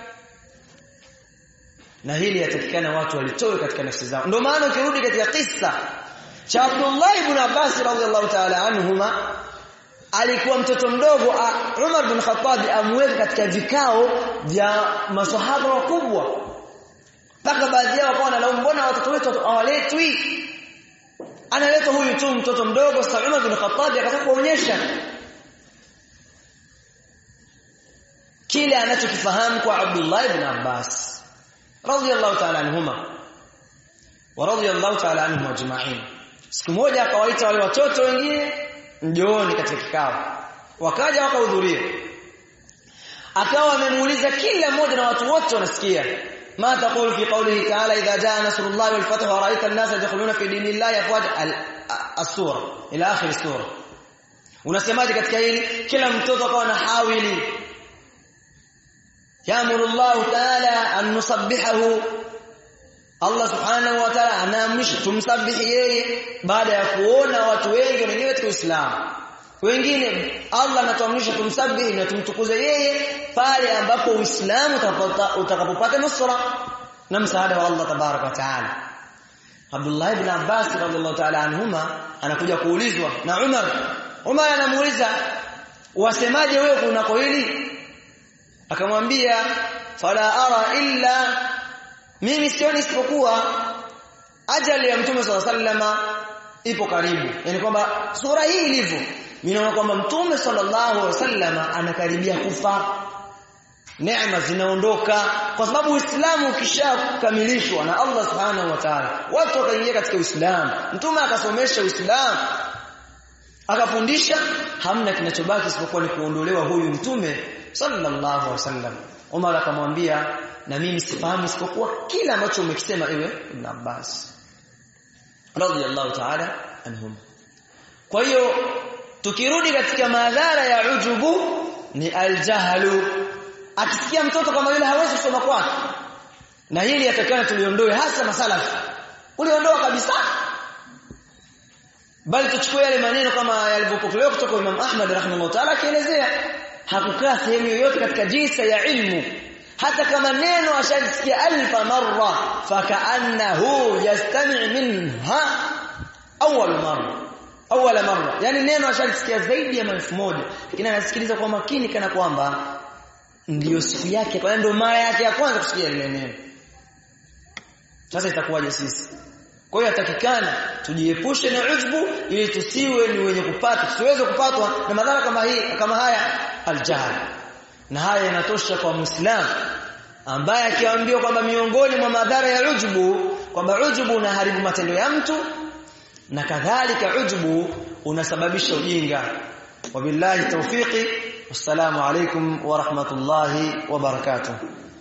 Na hili yatakikana watu walitoe katika nafsi zao. Ndio maana ukirudi katika kisa cha Abdullah ibn Abbas radhiyallahu ta'ala anhuma, alikuwa mtoto mdogo, Umar ibn Khattab amweka katika vikao vya maswahaba wakubwa, mpaka baadhi yao wakawa wanalaumu, mbona watoto wetu hawaletwi? Analeta huyu tu mtoto mdogo. Sasa Umar ibn Khattab akataka kuonyesha kile anachokifahamu kwa Abdullah ibn Abbas radhiyallahu ta'ala anhuma wa radhiyallahu ta'ala anhum ajma'in. Siku moja akawaita wale watoto wengine, njooni katika kikao. Wakaja wakahudhuria, akawa amemuuliza kila mmoja na watu wote wanasikia, ma taqulu fi qawlihi ta'ala idha jaa nasrullahi wal fathu wa ra'aita an-nasa yadkhuluna fi dinillahi afwaja, as-sura ila akhir as-sura. Unasemaje katika hili? Kila mtoto akawa na hawili, ya'muru Allah ta'ala an nusabbihahu, Allah subhanahu wa ta'ala anaamrisha tumsabihi yeye, baada ya kuona watu wengi wanaingia katika Uislamu. Wengine Allah anatuamrisha tumsabihi na tumtukuze yeye pale ambapo Uislamu utakapopata nusra na msaada wa Allah tabaraka wa taala. Abdullah ibn Abbas radhiallahu ta'ala anhuma anakuja kuulizwa na Umar anamuuliza, wasemaje wewe kunako hili? Akamwambia, fala ara illa, mimi sioni isipokuwa ajali ya Mtume sallallahu alaihi wasallam ipo karibu. Yani kwamba sura hii ilivyo, mimi naona kwamba Mtume sallallahu alaihi wasallam anakaribia kufa, neema zinaondoka, kwa sababu Uislamu ukishakamilishwa na Allah subhanahu wa ta'ala, watu wakaingia katika Uislamu, Mtume akasomesha Uislamu, akafundisha, hamna kinachobaki isipokuwa ni kuondolewa huyu Mtume sallallahu alaihi wasallam. Umar akamwambia, na mimi sifahamu isipokuwa kila ambacho umekisema ewe Ibn Abbas radhiyallahu ta'ala anhum. Kwa hiyo tukirudi katika madhara ya ujubu ni aljahlu. Akisikia mtoto kama yule hawezi kusoma kwake, na hili yatakana tuliondoe, hasa masalafi uliondoa kabisa, bali tuchukue yale maneno kama yalivyopokelewa kutoka Imam Ahmad rahimahullah ta'ala, akielezea hakukaa sehemu yoyote katika jinsi ya ilmu, hata kama neno ashasikia alfa marra fakaannahu yastami' minha awwal marra, yani neno ashasikia zaidi ya mara 1000, lakini anasikiliza kwa makini kana kwamba ndio siku yake, kwa ndio mara yake ya kwanza kusikia ile neno. Sasa itakuwaje sisi? Kwa hiyo atakikana tujiepushe na ujbu ili tusiwe ni wenye kupata, tusiweze kupatwa na madhara kama haya aljahl. Na haya yanatosha kwa Muislamu ambaye akiambiwa kwamba miongoni mwa madhara ya ujbu, kwamba ujbu unaharibu matendo ya mtu, na kadhalika ujbu unasababisha ujinga. Wabillahi tawfiqi, wassalamu alaykum wa rahmatullahi wa barakatuh.